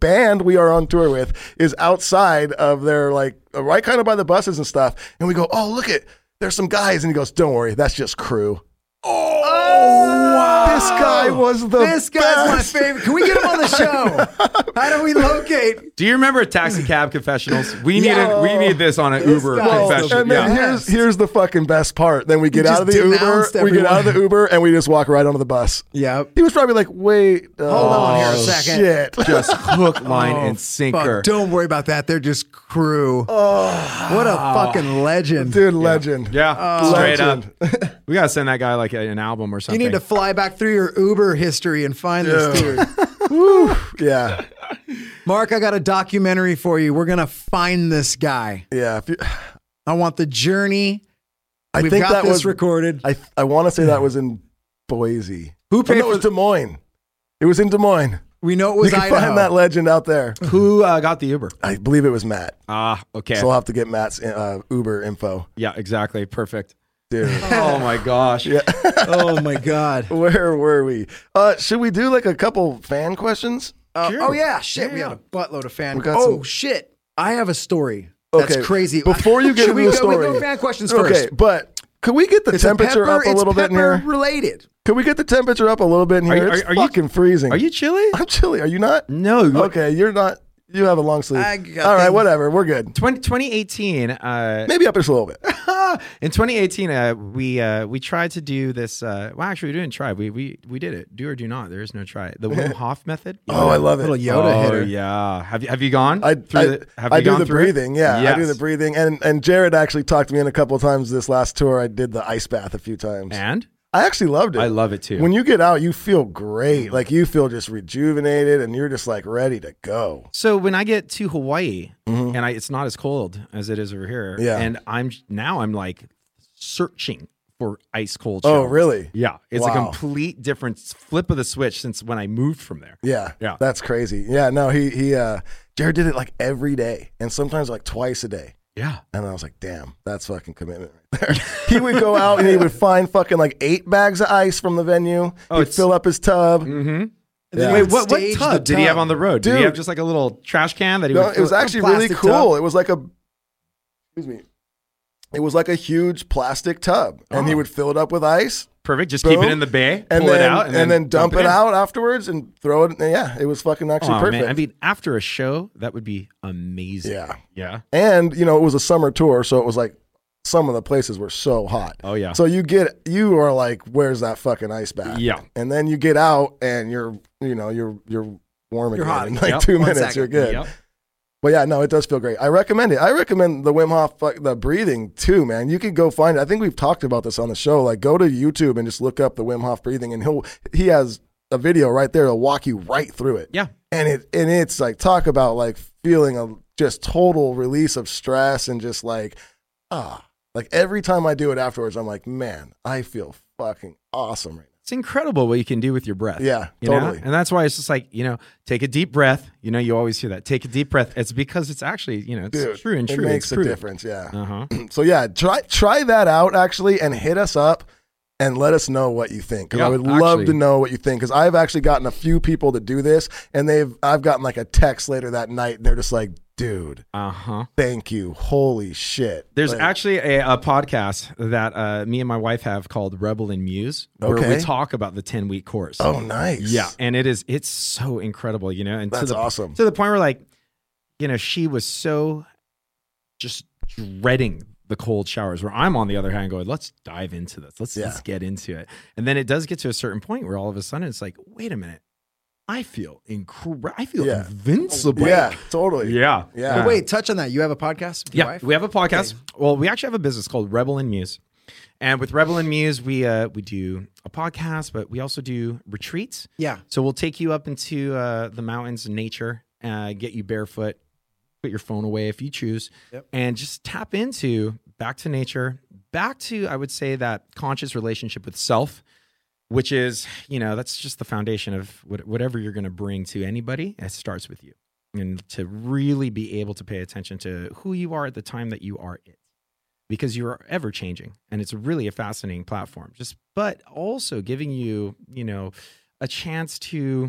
is outside of their like, right kind of by the buses and stuff. And we go, oh, look it, there's some guys. And he goes, don't worry, that's just crew. Oh, wow. This guy was the This guy's best. my favorite. Can we get him on the show? How do we locate? Do you remember Taxi Cab Confessionals? We need this on an Uber guy's confession. And then Yeah. here's the fucking best part. Then we get out of the just Uber. denounced We get out of the everyone. Uber and we just walk right onto the bus. Yep. He was probably like, wait. Hold on here a second. Shit. Just hook, line, and sinker. Fuck, don't worry about that. They're just crew. What a fucking legend. Dude, legend. Yeah, straight Legend. up. We gotta send that guy like an album or You something. need to fly back through your Uber history and find this dude. Yeah. Mark, I got a documentary for you. We're going to find this guy. Yeah. I want the journey. I We've think got that this was recorded. I want to say that was in Boise. Who Oh, paid no, it was for Des Moines. It was in Des Moines. We know it was You can Idaho. find that legend out there. Who got the Uber? I believe it was Matt. Okay. So I'll have to get Matt's Uber info. Yeah, exactly. Perfect. Dude. Oh my gosh. Yeah. Oh my God. Where were we? Should we do like a couple fan questions? Oh yeah, shit. We had a buttload of fan. We got Oh some- shit. I have a story. That's Okay, crazy. before you get Should into we the go, story- we go fan questions first. Okay, but could we get the It's temperature up a little bit in here? related. Could we get the temperature up a little bit in here? It's fucking freezing. Are you chilly? I'm chilly. Are you not? No. Okay, you're not. You have a long sleeve. I got All right, them. whatever. We're good. 2018. Maybe up just a little bit. In 2018, we tried to do this. Well, actually, we didn't try. We did it. Do or do not. There is no try. The Wim Hof method. Oh, I love it. Little Yoda hitter. Yeah. Have you gone? I have I you do gone the through it? breathing. Yeah, I do Yes. the breathing. And Jared actually talked me in a couple of times this last tour. I did the ice bath a few times. And I actually loved it. I love it too. When you get out, you feel great. Like you feel just rejuvenated and you're just like ready to go. So when I get to Hawaii and it's not as cold as it is over here, and I'm like searching for ice cold showers. Oh, really? Yeah. It's Wow. a complete different flip of the switch since when I moved from there. Yeah. Yeah. That's crazy. Yeah, no, Jared did it like every day and sometimes like twice a day. Yeah. And I was like, damn, that's fucking commitment right there. He would go out and he would find fucking like 8 bags of ice from the venue. He'd fill up his tub. And Yeah. then Wait, you what stage tub the did he have on the road? Did he Dude. have just like a little trash can that he No, would it was actually really plastic cool. tub? It was like it was like a huge plastic tub, and he would fill it up with ice, perfect. Just keep it Boom. in the bay, and pull then it out, and then dump it in. out afterwards and throw it. And yeah, it was fucking actually Oh, perfect. man. I mean, after a show, that would be amazing. Yeah. Yeah. And it was a summer tour, so it was like some of the places were so hot. Oh, yeah. So you are like, where's that fucking ice bath? Yeah. And then you get out and you're warm again. hot In again. like Yep. 2 1 minutes, second. you're good. Yep. But yeah, no, it does feel great. I recommend it. I recommend the Wim Hof, the breathing too, man. You can go find it. I think we've talked about this on the show. Like, go to YouTube and just look up the Wim Hof breathing, and he has a video right there to walk you right through it. Yeah. And it's like, talk about like feeling a just total release of stress and just like like every time I do it afterwards, I'm like, man, I feel fucking awesome right now. It's incredible what you can do with your breath. Yeah, You know? totally. And that's why it's just like, take a deep breath. You always hear that. Take a deep breath. It's because it's actually, it's Dude, true and it true. makes It's a proven. difference. Yeah. Uh-huh. So yeah, try that out actually, and hit us up and let us know what you think, because Yeah, I would love actually. to know what you think, because I've actually gotten a few people to do this, and I've gotten like a text later that night, and they're just like, dude, Uh-huh. thank you, holy shit. There's Like, actually a podcast that me and my wife have called Rebel and Muse, where Okay. we talk about the 10-week course. oh nice. Yeah, and it's so incredible, and That's awesome. to the point where like, she was so just dreading the cold showers, where I'm on the other hand going, let's dive into this. Let's get into it. And then it does get to a certain point where all of a sudden it's like, wait a minute, I feel Yeah. invincible. Yeah, totally. Yeah. Yeah. But wait, touch on that. You have a podcast with your Yeah, wife? we have a podcast. Well, we actually have a business called Rebel and Muse. And with Rebel and Muse, we do a podcast, but we also do retreats. Yeah. So we'll take you up into the mountains and nature, get you barefoot, put your phone away if you choose, and just tap into back to nature, back to, I would say, that conscious relationship with self, which is, that's just the foundation of whatever you're going to bring to anybody. It starts with you, and to really be able to pay attention to who you are at the time that you are it, because you are ever changing, and it's really a fascinating platform. But also giving you, a chance to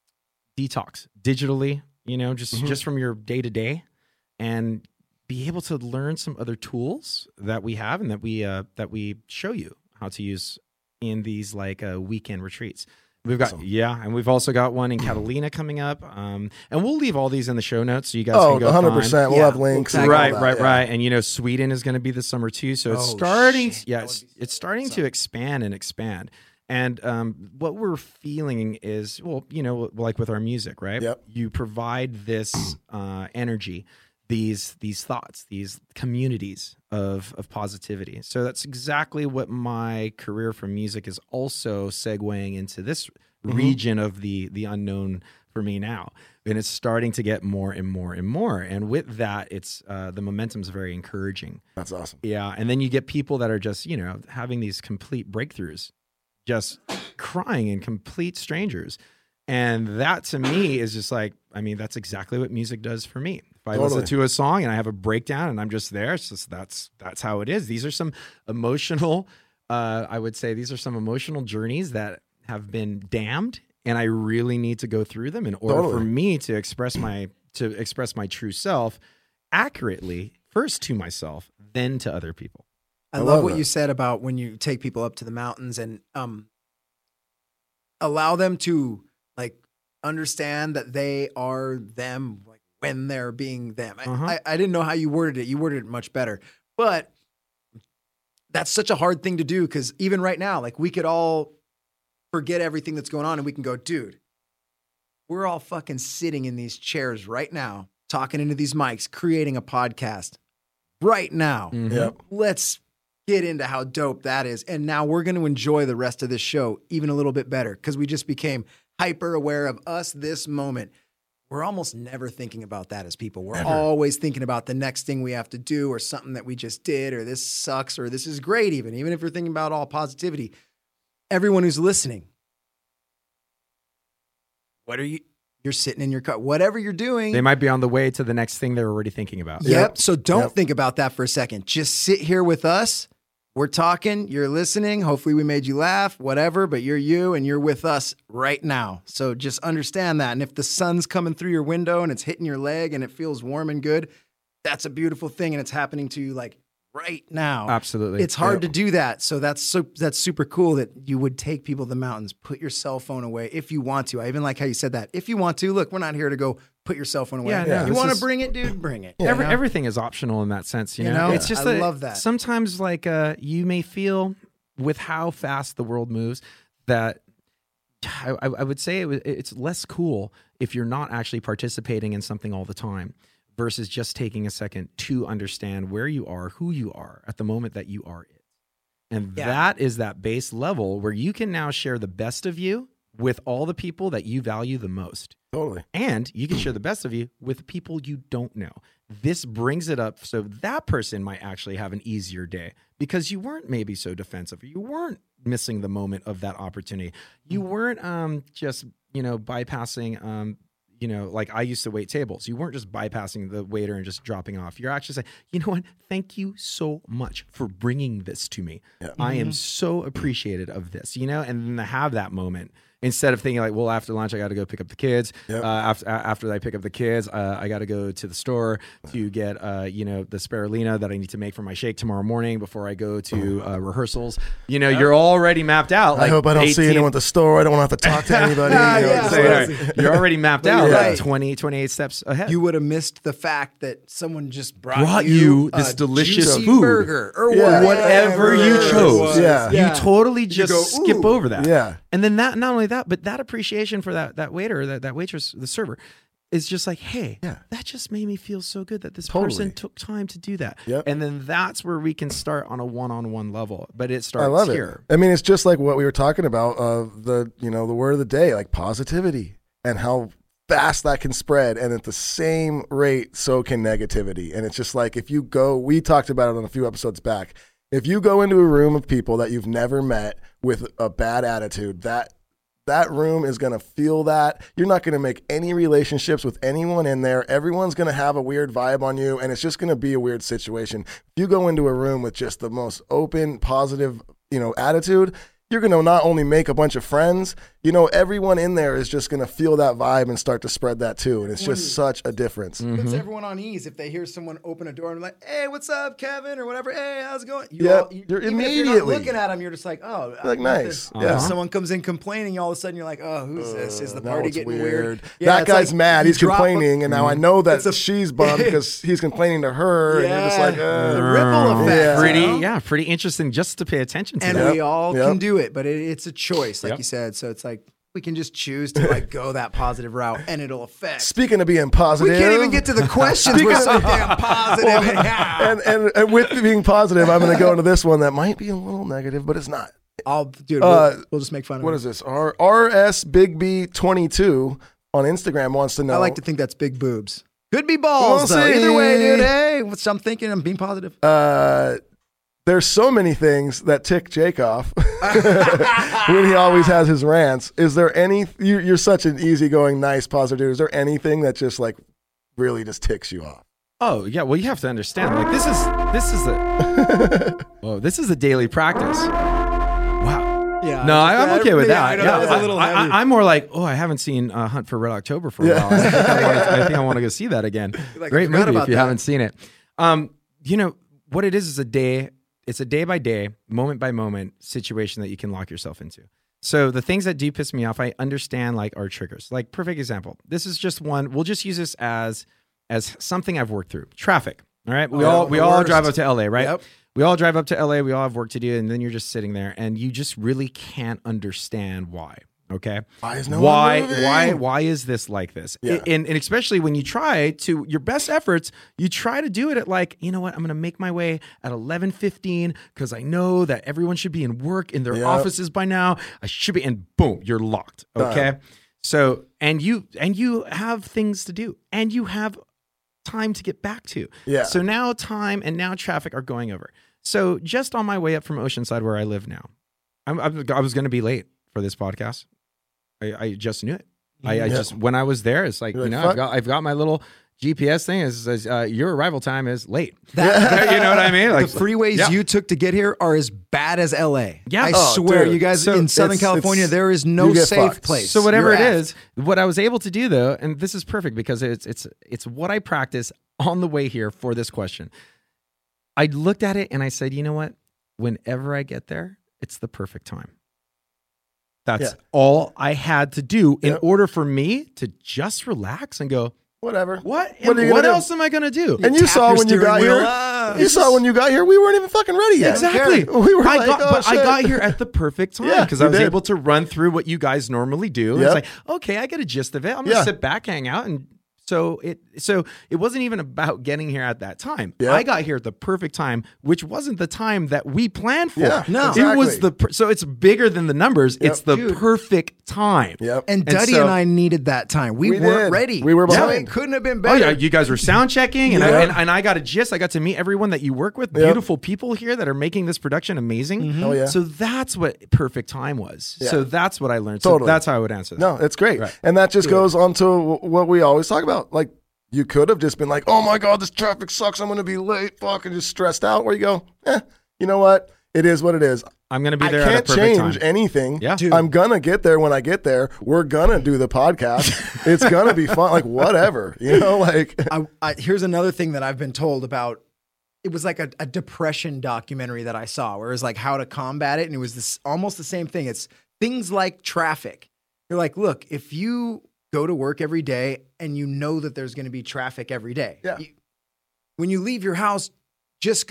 detox digitally, just from your day to day, and be able to learn some other tools that we have and that we show you how to use in these like weekend retreats. We've got and we've also got one in Catalina coming up, and we'll leave all these in the show notes so you guys can go 100%. find. We'll have links. and all Right. that, yeah. And Sweden is going to be this summer too. So it's Oh, starting. shit. Yeah, That would be it's starting to expand and expand. And what we're feeling is, like with our music, right? Yep. You provide this energy, these thoughts, these communities of positivity. So that's exactly what my career from music is also segueing into this region of the unknown for me now. And it's starting to get more and more and more. And with that, it's the momentum's very encouraging. That's awesome. Yeah. And then you get people that are just, having these complete breakthroughs, just crying in complete strangers. And that to me is just like, that's exactly what music does for me. If I listen to a song and I have a breakdown and I'm just there, it's just that's how it is. These are some emotional, I would say these are some emotional journeys that have been damned, and I really need to go through them in order for me to express my true self accurately, first to myself, then to other people. I love what you said about when you take people up to the mountains and allow them to like understand that they are them, like when they're being them. I didn't know how you worded it. You worded it much better, but that's such a hard thing to do, because even right now, like we could all forget everything that's going on and we can go, dude, we're all fucking sitting in these chairs right now, talking into these mics, creating a podcast right now. Yep. Let's get into how dope that is. And now we're going to enjoy the rest of this show even a little bit better because we just became hyper aware of us this moment. We're almost never thinking about that as people. We're always thinking about the next thing we have to do or something that we just did or this sucks or this is great even if you're thinking about all positivity. Everyone who's listening, you're sitting in your car, whatever you're doing. They might be on the way to the next thing they're already thinking about. Yep. So don't think about that for a second. Just sit here with us. We're talking, you're listening. Hopefully we made you laugh, whatever, but you're you and you're with us right now. So just understand that. And if the sun's coming through your window and it's hitting your leg and it feels warm and good, that's a beautiful thing. And it's happening to you like right now. Absolutely. It's hard to do that. So that's super cool that you would take people to the mountains, put your cell phone away if you want to. I even like how you said that. If you want to, look, we're not here to go put your cell phone away. You want to bring it, dude, bring it. Everything is optional in that sense. You know? It's just I love that. Sometimes like you may feel with how fast the world moves that I would say it's less cool if you're not actually participating in something all the time versus just taking a second to understand where you are, who you are at the moment that you are it. And that is that base level where you can now share the best of you with all the people that you value the most. Totally. And you can share the best of you with people you don't know. This brings it up so that person might actually have an easier day because you weren't maybe so defensive. You weren't missing the moment of that opportunity. You weren't just, bypassing like I used to wait tables. You weren't just bypassing the waiter and just dropping off. You're actually saying, you know what? Thank you so much for bringing this to me. Yeah. I am so appreciative of this, and then to have that moment instead of thinking like, well, after lunch, I got to go pick up the kids. Yep. After I pick up the kids, I got to go to the store to get, the spirulina that I need to make for my shake tomorrow morning before I go to rehearsals. You're already mapped out. Like I hope I don't see anyone at the store. I don't want to have to talk to anybody. You're already mapped out like 28 steps ahead. You would have missed the fact that someone just brought you this delicious food burger or whatever you chose. You totally just skip over that. Yeah. And then not only that, but that appreciation for that waiter, that waitress, the server, is just like, hey, that just made me feel so good that this person took time to do that. Yep. And then that's where we can start on a one-on-one level. But it starts here. I mean, it's just like what we were talking about of the word of the day, like positivity and how fast that can spread. And at the same rate, so can negativity. And it's just like we talked about it on a few episodes back. If you go into a room of people that you've never met with a bad attitude, that room is going to feel that. You're not going to make any relationships with anyone in there. Everyone's going to have a weird vibe on you, and it's just going to be a weird situation. If you go into a room with just the most open, positive, attitude, you're going to not only make a bunch of friends, everyone in there is just going to feel that vibe and start to spread that too. And it's just such a difference. Puts everyone on ease if they hear someone open a door and like, hey, what's up, Kevin? Or whatever. Hey, how's it going? You're immediately if you're not looking at them. You're just like, oh, like nice. If someone comes in complaining, all of a sudden you're like, oh, who's this? Is the party getting weird? That guy's mad. He's complaining. And now I know that she's bummed because he's complaining to her. And you're just like, the ripple effect. Pretty interesting just to pay attention to. And we all can do it, but it's a choice, like you said. So it's like, we can just choose to go that positive route and it'll affect. Speaking of being positive. We can't even get to the questions. We're so damn positive. And with being positive, I'm going to go into this one that might be a little negative, but it's not. We'll just make fun of it. What is this? RS Big B 22 on Instagram wants to know. I like to think that's big boobs. Could be balls, though. Either way, dude. Hey, what's I'm thinking? I'm being positive. There's so many things that tick Jake off when he always has his rants. Is there any? You're such an easygoing, nice, positive dude. Is there anything that just like really just ticks you off? Oh yeah, well you have to understand. Like this is a daily practice. Wow. Yeah. No, I'm okay with that. That was a little heavy. I'm more like, I haven't seen Hunt for Red October for a while. I think I want to go see that again. Great movie if you haven't seen it. What it is a day. It's a day by day, moment by moment situation that you can lock yourself into. So the things that do piss me off, I understand are triggers. Like perfect example. This is just one. We'll just use this as something I've worked through. Traffic. All right. We all drive up to LA, right? Yep. We all drive up to LA. We all have work to do. And then you're just sitting there and you just really can't understand why. Okay. Why is no one moving? Why is this like this? Yeah. And especially when you try to your best efforts, you try to do it at like, you know what, I'm going to make my way at 11:15 because I know that everyone should be in work in their offices by now. I should be, and boom, you're locked. Okay. So, and you have things to do and you have time to get back to. Yeah. So now time and now traffic are going over. So just on my way up from Oceanside where I live now, I was going to be late for this podcast. I just knew it. I just, when I was there, it's like, You're you like, know, I've got my little GPS thing. It says your arrival time is late. You know what I mean? Like The freeways you took to get here are as bad as LA. Yeah. I Oh, swear, dude. you guys So in Southern it's- California, there is no you get safe fucked. place. So whatever You're it at. is, what I was able to do though, and this is perfect because it's what I practice on the way here for this question. I looked at it and I said, you know what? Whenever I get there, it's the perfect time. That's all I had to do in order for me to just relax and go, Whatever. what are you gonna what do? else am I going to do? And you Tap saw your when you steering got wheel. here. You saw when you got here, we weren't even fucking ready yet. Exactly. We were I like, I shit. got here at the perfect time Yeah, because you I was did. able to run through what you guys normally do. And Yep. it's like, okay, I get a gist of it. I'm going to Yeah. sit back, hang out. And so it wasn't even about getting here at that time. Yeah. I got here at the perfect time, which wasn't the time that we planned for. Yeah, No. It was exactly. so it's bigger than the numbers. It's the perfect time. Yep. And Duddy so- and I needed that time. We We weren't did. ready. We were So behind. it couldn't have been Oh better. yeah, you guys were sound checking, and Yeah. I got a gist. I got to meet everyone that you work with. Yep. Beautiful people here that are making this production amazing. Oh, yeah. So that's what perfect time was. Yeah. So that's what I learned. So Totally. that's how I would answer that. No, it's great. Right. And that just goes on to what we always talk about. Like, you could have just been like, oh my God, this traffic sucks. I'm going to be late. Fucking just stressed out. Where you go, you know what? It is what it is. I'm going to be I there at a can't perfect change time. anything. Yeah. Dude. I'm going to get there when I get there. We're going to do the podcast. It's going to be fun. Like, whatever. You know, like, Here's another thing that I've been told about. It was like a depression documentary that I saw where it was like how to combat it. And it was this almost the same thing. It's things like traffic. You're like, look, if you go to work every day and you know that there's going to be traffic every day. Yeah. When you leave your house, there's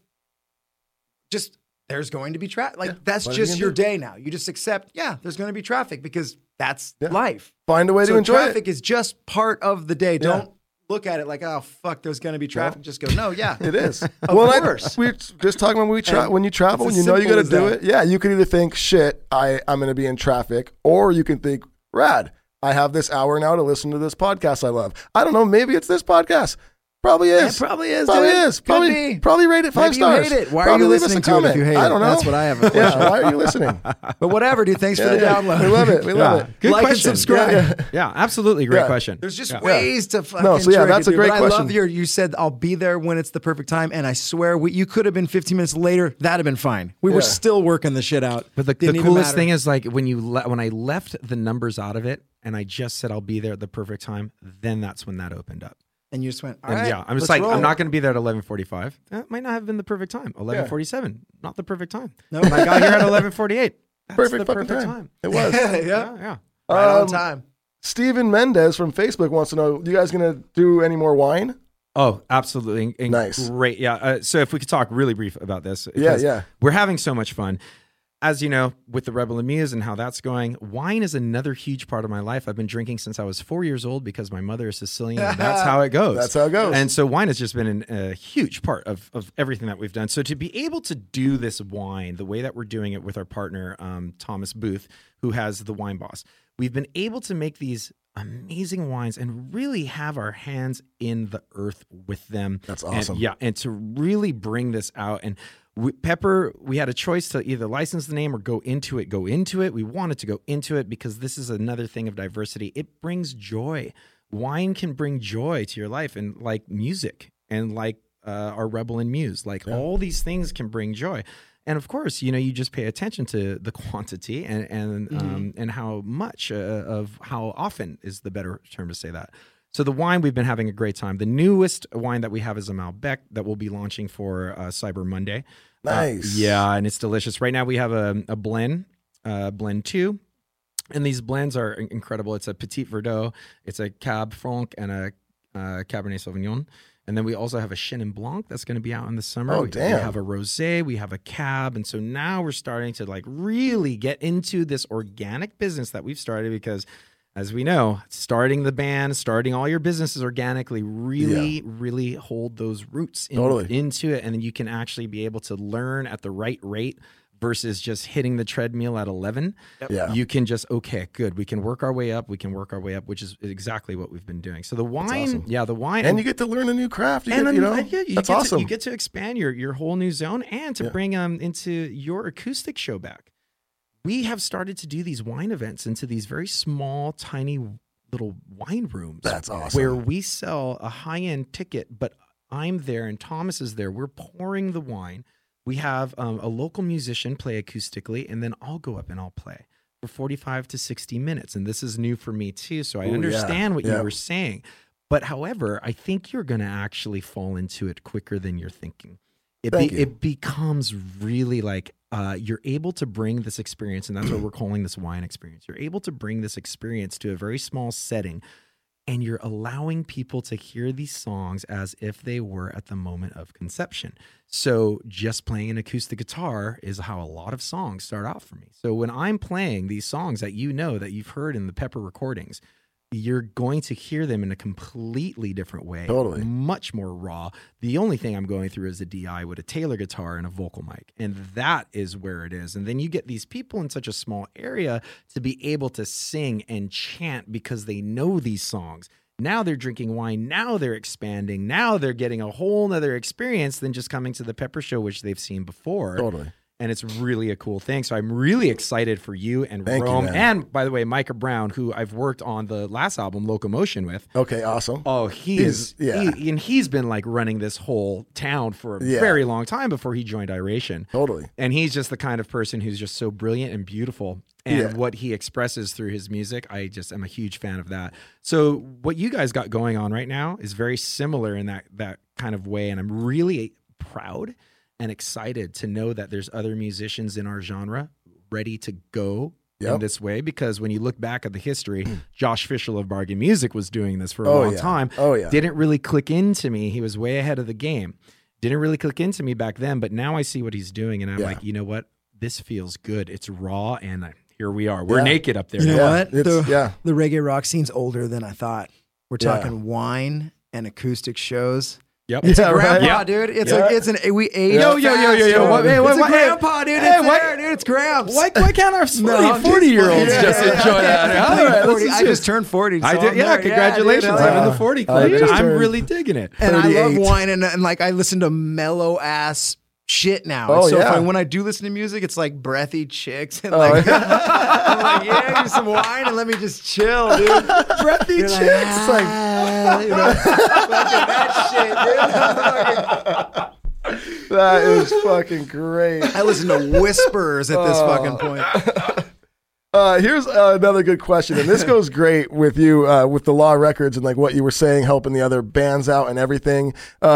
going to be traffic. Like that's What are you just gonna your do? day now. You just accept, there's going to be traffic because that's life. find a way to So enjoy traffic it. is just part of the day. Don't look at it like, oh fuck, there's going to be traffic. Just go, no, yeah, It is. Of course. We're just talking about when you travel, it's when as you know you got to simple do as it. Yeah, you could either think, shit, I'm going to be in traffic, or you can think, rad, I have this hour now to listen to this podcast I love. I don't know, maybe it's this podcast. Probably is. It probably is, Probably dude. is. Could be. Probably rate it 5 Maybe stars. you hate it. Why Probably are you leave us a listening to it if comment. you hate I it? don't know. That's what I have a question. Yeah, why are you listening? But whatever, dude. Thanks for the download. We love it. We love it. Good like question. and subscribe. Yeah, absolutely. Great Yeah. question. There's just Yeah. ways to fucking No, so yeah, trick that's it, a dude. great But I question. love you said I'll be there when it's the perfect time, and I swear you could have been 15 minutes later. That'd have been fine. We were Yeah. still working the shit out. But the Didn't even coolest matter. thing is like when I left the numbers out of it and I just said I'll be there at the perfect time, then that's when that opened up. And you just went, all And right. yeah, I'm just let's like, roll. I'm not going to be there at 11:45. That might not have been the perfect time. 11:47, not the perfect time. No. But I got here at 11:48. That's Perfect the fucking perfect time. time. It was. yeah. Yeah. Right on time. Steven Mendez from Facebook wants to know, you guys going to do any more wine? Oh, absolutely. And Nice. Great. Yeah. So if we could talk really brief about this. Yeah, because yeah. We're having so much fun. As you know, with the Rebel and Muse and how that's going, wine is another huge part of my life. I've been drinking since I was 4 years old because my mother is Sicilian. And that's how it goes. That's how it goes. And so wine has just been a huge part of everything that we've done. So to be able to do this wine the way that we're doing it with our partner, Thomas Booth, who has the Wine Boss, we've been able to make these amazing wines and really have our hands in the earth with them. That's awesome. And to really bring this out. And Pepper, we had a choice to either license the name or go into it. We wanted to go into it because this is another thing of diversity. It brings joy. Wine can bring joy to your life, and like music and like our Rebel and Muse, like all these things can bring joy. And of course, you just pay attention to the quantity and how much of how often is the better term to say that. So the wine, we've been having a great time. The newest wine that we have is a Malbec that we'll be launching for Cyber Monday. Nice. Yeah, and it's delicious. Right now we have a blend, blend 2. And these blends are incredible. It's a Petit Verdot, it's a Cab Franc, and a Cabernet Sauvignon. And then we also have a Chenin Blanc that's going to be out in the summer. Oh, we damn. have a rosé, we have a cab. And so now we're starting to like really get into this organic business that we've started because, as we know, starting the band, starting all your businesses organically really hold those roots into it. And then you can actually be able to learn at the right rate versus just hitting the treadmill at 11. Yeah. You can just, okay, good. We can work our way up. Which is exactly what we've been doing. So the wine, awesome. the wine. And you get to learn a new craft. That's awesome. You get to expand your whole new zone and to bring into your acoustic show back. We have started to do these wine events into these very small, tiny little wine rooms. That's awesome. Where we sell a high-end ticket, but I'm there and Thomas is there. We're pouring the wine. We have a local musician play acoustically, and then I'll go up and I'll play for 45 to 60 minutes. And this is new for me too, so I understand what you were saying. But however, I think you're going to actually fall into it quicker than you're thinking. It becomes really like you're able to bring this experience, and that's what we're calling this wine experience. You're able to bring this experience to a very small setting, and you're allowing people to hear these songs as if they were at the moment of conception. So just playing an acoustic guitar is how a lot of songs start out for me. So when I'm playing these songs that that you've heard in the Pepper recordings, you're going to hear them in a completely different way. Totally. Much more raw. The only thing I'm going through is a DI with a Taylor guitar and a vocal mic. And that is where it is. And then you get these people in such a small area to be able to sing and chant because they know these songs. Now they're drinking wine. Now they're expanding. Now they're getting a whole nother experience than just coming to the Pepper Show, which they've seen before. Totally. And it's really a cool thing. So I'm really excited for you and Rome. And by the way, Micah Brown, who I've worked on the last album, Locomotion, with. Okay, awesome. Oh, he's been like running this whole town for a very long time before he joined Iration. Totally. And he's just the kind of person who's just so brilliant and beautiful. And what he expresses through his music, I just am a huge fan of that. So what you guys got going on right now is very similar in that kind of way. And I'm really proud and excited to know that there's other musicians in our genre ready to go in this way, because when you look back at the history, Josh Fischel of Bargain Music was doing this for a long time. Didn't really click into me. He was way ahead of the game. Didn't really click into me back then, but now I see what he's doing, and I'm like, you know what? This feels good. It's raw, and here we are. We're naked up there. You know what? The reggae rock scene's older than I thought. We're talking wine and acoustic shows. Yep. It's a grandpa, dude. It's we age. Yo. It's a grandpa, dude. Dude. It's Gramps. Why can't our 40-year-olds just enjoy that? I just turned 40. So congratulations. I'm in the 40 club. I'm really digging it. And I love wine, and like I listen to mellow ass shit now. It's so funny. When I do listen to music, it's like breathy chicks and like I'm like, give me some wine and let me just chill, dude. Breathy chicks. It's like that shit, dude. That is fucking great. I listen to whispers at this fucking point. Here's another good question, and this goes great with you with the Law Records and like what you were saying, helping the other bands out and everything.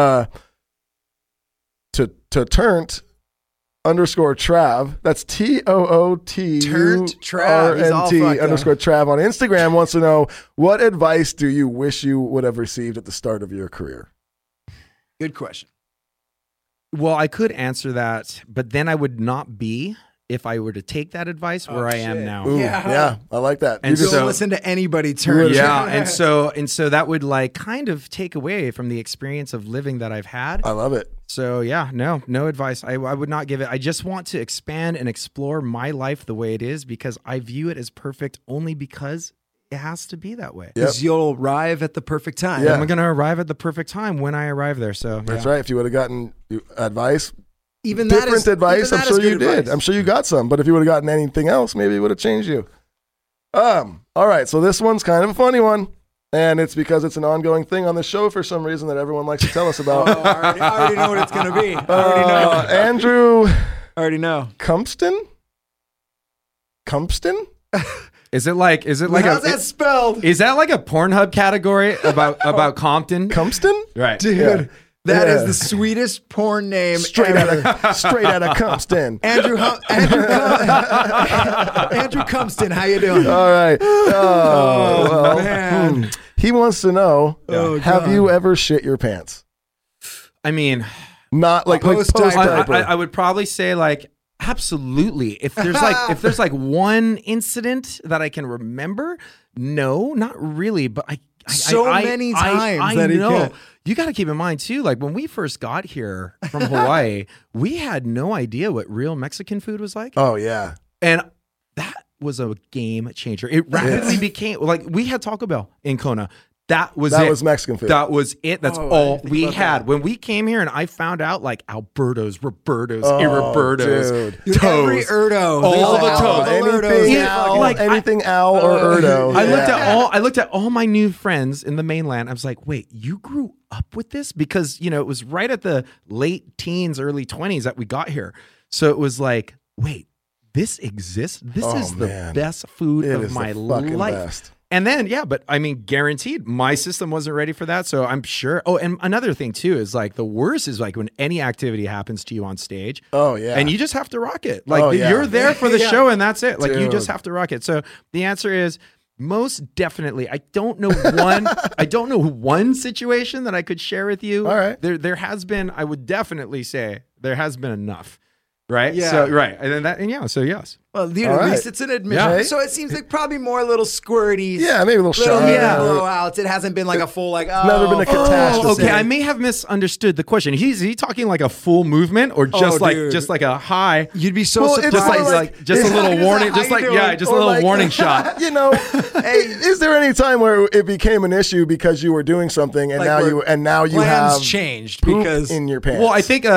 To Turnt _Trav. That's TOOT Turnt Trav. He's all RNT fucked _ Trav on Instagram wants to know, what advice do you wish you would have received at the start of your career? Good question. Well, I could answer that, but then I would not be if I were to take that advice where I am now. Ooh, yeah, I like that. And you just don't listen to anybody turn. Yeah, and so that would like kind of take away from the experience of living that I've had. I love it. So yeah, no advice. I would not give it. I just want to expand and explore my life the way it is, because I view it as perfect only because it has to be that way. Because you'll arrive at the perfect time. Yeah. I'm going to arrive at the perfect time when I arrive there. So that's right. If you would have gotten advice, even different advice, I'm sure you did. Advice. I'm sure you got some, but if you would have gotten anything else, maybe it would have changed you. All right, so this one's kind of a funny one, and it's because it's an ongoing thing on the show for some reason that everyone likes to tell us about. I already know what it's going to be. I already know. Andrew. I already know. Cumpston? Is it like how's that spelled? Is that like a Pornhub category about Compton? Cumpston? Right. Dude. Yeah. That is the sweetest porn name straight ever. out of Cumpston. Andrew Cumpston, how you doing? All right. Man. He wants to know, have you ever shit your pants? I mean, not like post diaper. I would probably say like absolutely. If there's like one incident that I can remember, no, not really. But many times I that know. You got to keep in mind too, like when we first got here from Hawaii, we had no idea what real Mexican food was like. Oh yeah, and that was a game changer. It rapidly became like we had Taco Bell in Kona. That was Mexican food. That was it. That's all we had. When we came here and I found out like Alberto's, Roberto's, Irroberto's, dude. Toes. Every Erdo. All the toes. Anything Al or Erdo. I looked at all my new friends in the mainland. I was like, wait, you grew up with this? Because, it was right at the late teens, early 20s that we got here. So it was like, wait, this exists? This is the best food of my life. Best. And then, but I mean, guaranteed, my system wasn't ready for that. So I'm sure. Oh, and another thing too is like the worst is like when any activity happens to you on stage. Oh, yeah. And you just have to rock it. Like you're there for the show and that's it. Like you just have to rock it. So the answer is most definitely. I don't know one situation that I could share with you. All right. There has been, I would definitely say there has been enough. Right. Yeah. So right. And then so yes. Well, at least it's an admission. Yeah. So it seems like probably more little squirties. Yeah, maybe a little shy. Blowouts. It hasn't been like a full never been a catastrophe. Okay, I may have misunderstood the question. Is he talking like a full movement or just like a high? You'd be so surprised. Just a little warning. Just a little warning shot. Hey, is there any time where it became an issue because you were doing something and now you have changed because in your pants? Well, I think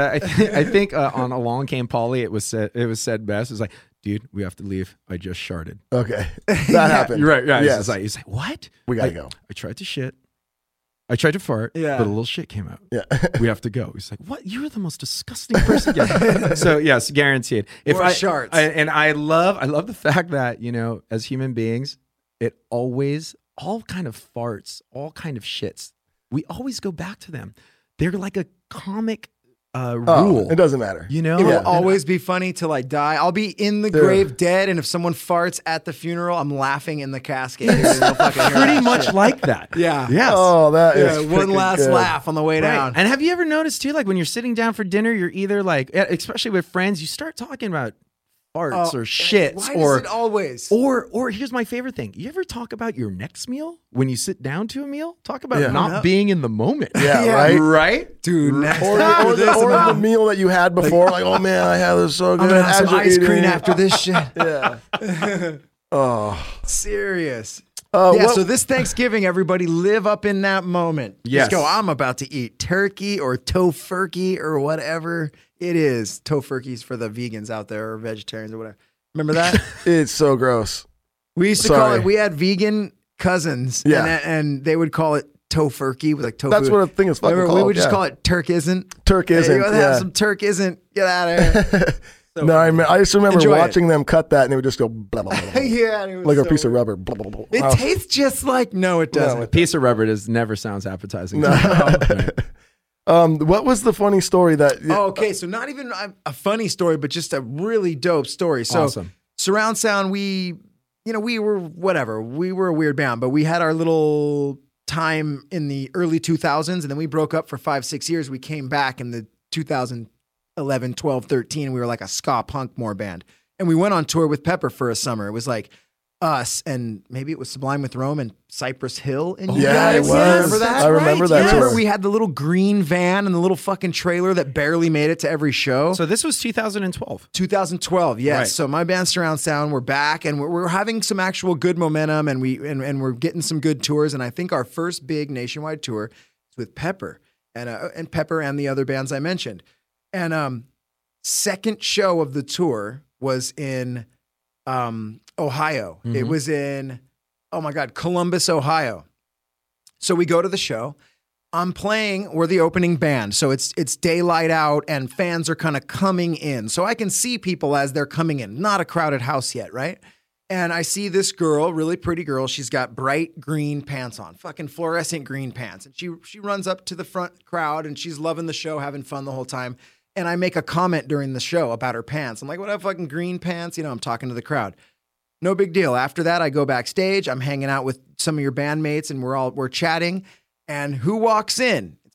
on Along Came Polly, it was said best. It was like, dude, we have to leave. I just sharted. Okay. That happened. Right. Yes. He's like, what? We got to go. I tried to shit. I tried to fart, but a little shit came out. Yeah. We have to go. He's like, what? You're the most disgusting person. So yes, guaranteed. Sharts. I love the fact that, as human beings, it always, all kind of farts, all kind of shits, we always go back to them. They're like a comic rule. It doesn't matter. It will always be funny till I die. I'll be in the grave dead, and if someone farts at the funeral, I'm laughing in the casket. Pretty much like that. Yeah. Yes. Oh, that is one last good. laugh on the way down. And have you ever noticed too, like when you're sitting down for dinner, you're either like, especially with friends, you start talking about farts or shits. Why does it always? Or here's my favorite thing. You ever talk about your next meal when you sit down to a meal? Talk about not being in the moment. Yeah, right? Right? Dude, or the meal that you had before. Like, oh man, I had this so good. I'm going to have some ice cream after this shit. Yeah. Serious. So this Thanksgiving, everybody live up in that moment. Yes. Just go, I'm about to eat turkey or tofurkey or whatever it is. Tofurkey's for the vegans out there or vegetarians or whatever. Remember that? It's so gross. We used to call it, we had vegan cousins and they would call it tofurkey with like tofu. That's what a thing is fucking called. We would just call it turk isn't. Turk isn't. You have some turk isn't. Get out of here. No, I just remember watching them cut that, and it would just go blah, blah, blah, blah. Like a piece of rubber. Blah, blah, blah. It tastes just like it doesn't. A piece of rubber never sounds appetizing. No. What was the funny story that? Okay, so not even a funny story, but just a really dope story. So awesome. Surround Sound, we were whatever. We were a weird band, but we had our little time in the early 2000s, and then we broke up for 5-6 years. We came back in the 2011, 12, 13, and we were like a ska punk more band. And we went on tour with Pepper for a summer. It was like us and maybe it was Sublime with Rome and Cypress Hill. And it was. Remember that? I remember that. Remember we had the little green van and the little fucking trailer that barely made it to every show. So this was 2012. 2012, yes. Right. So my band Surround Sound, we're back and we're having some actual good momentum and we're getting some good tours. And I think our first big nationwide tour is with Pepper and Pepper and the other bands I mentioned. And second show of the tour was in Ohio. Mm-hmm. It was in, Columbus, Ohio. So we go to the show. I'm playing, we're the opening band. So it's daylight out and fans are kind of coming in. So I can see people as they're coming in. Not a crowded house yet, right? And I see this girl, really pretty girl. She's got bright green pants on, fucking fluorescent green pants. And she runs up to the front crowd and she's loving the show, having fun the whole time. And I make a comment during the show about her pants. I'm like, what up, fucking green pants? I'm talking to the crowd. No big deal. After that, I go backstage. I'm hanging out with some of your bandmates and we're chatting. And who walks in? It's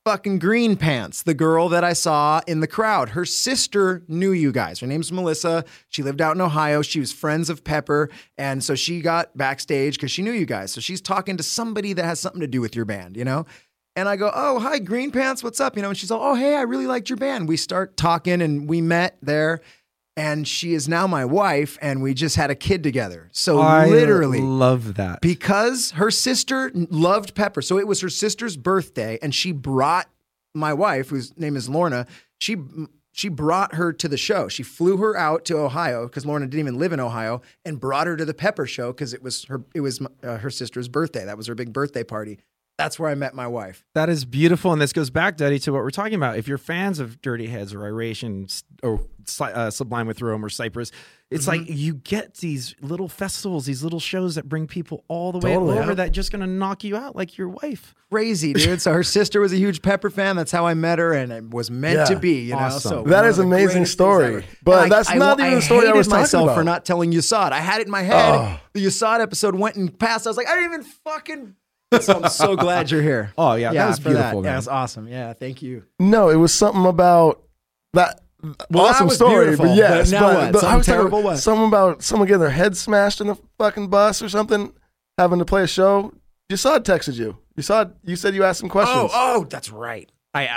fucking Green Pants, the girl that I saw in the crowd. Her sister knew you guys. Her name's Melissa. She lived out in Ohio. She was friends of Pepper. And so she got backstage because she knew you guys. So she's talking to somebody that has something to do with your band, you know? And I go, oh, hi, Green Pants, what's up? You know, and she's all, oh, hey, I really liked your band. We start talking and we met there. And she is now my wife, and we just had a kid together. So I literally love that. Because her sister loved Pepper. So it was her sister's birthday, and she brought my wife, whose name is Lorna, she brought her to the show. She flew her out to Ohio because Lorna didn't even live in Ohio, and brought her to the Pepper show because it was her sister's birthday. That was her big birthday party. That's where I met my wife. That is beautiful. And this goes back, Duddy, to what we're talking about. If you're fans of Dirty Heads or Iration or Sublime with Rome or Cypress, it's like you get these little festivals, these little shows that bring people all the way over that just going to knock you out like your wife. Crazy, dude. So her sister was a huge Pepper fan. That's how I met her, and it was meant to be, you know? So that is an amazing story. But that's not even the story I was talking myself about. For not telling Yasad. I had it in my head. The Yasad episode went and passed. I was like, I didn't even fucking... So I'm so glad you're here. Oh, yeah, that was beautiful, man. Yeah, that's awesome. Yeah, thank you. No, it was something about that. Well, awesome that was story, beautiful, but yes. but now what? I was terrible talking what? something about someone getting their head smashed in the fucking bus or something, having to play a show. Yasad texted you. You said you asked some questions. Oh, that's right.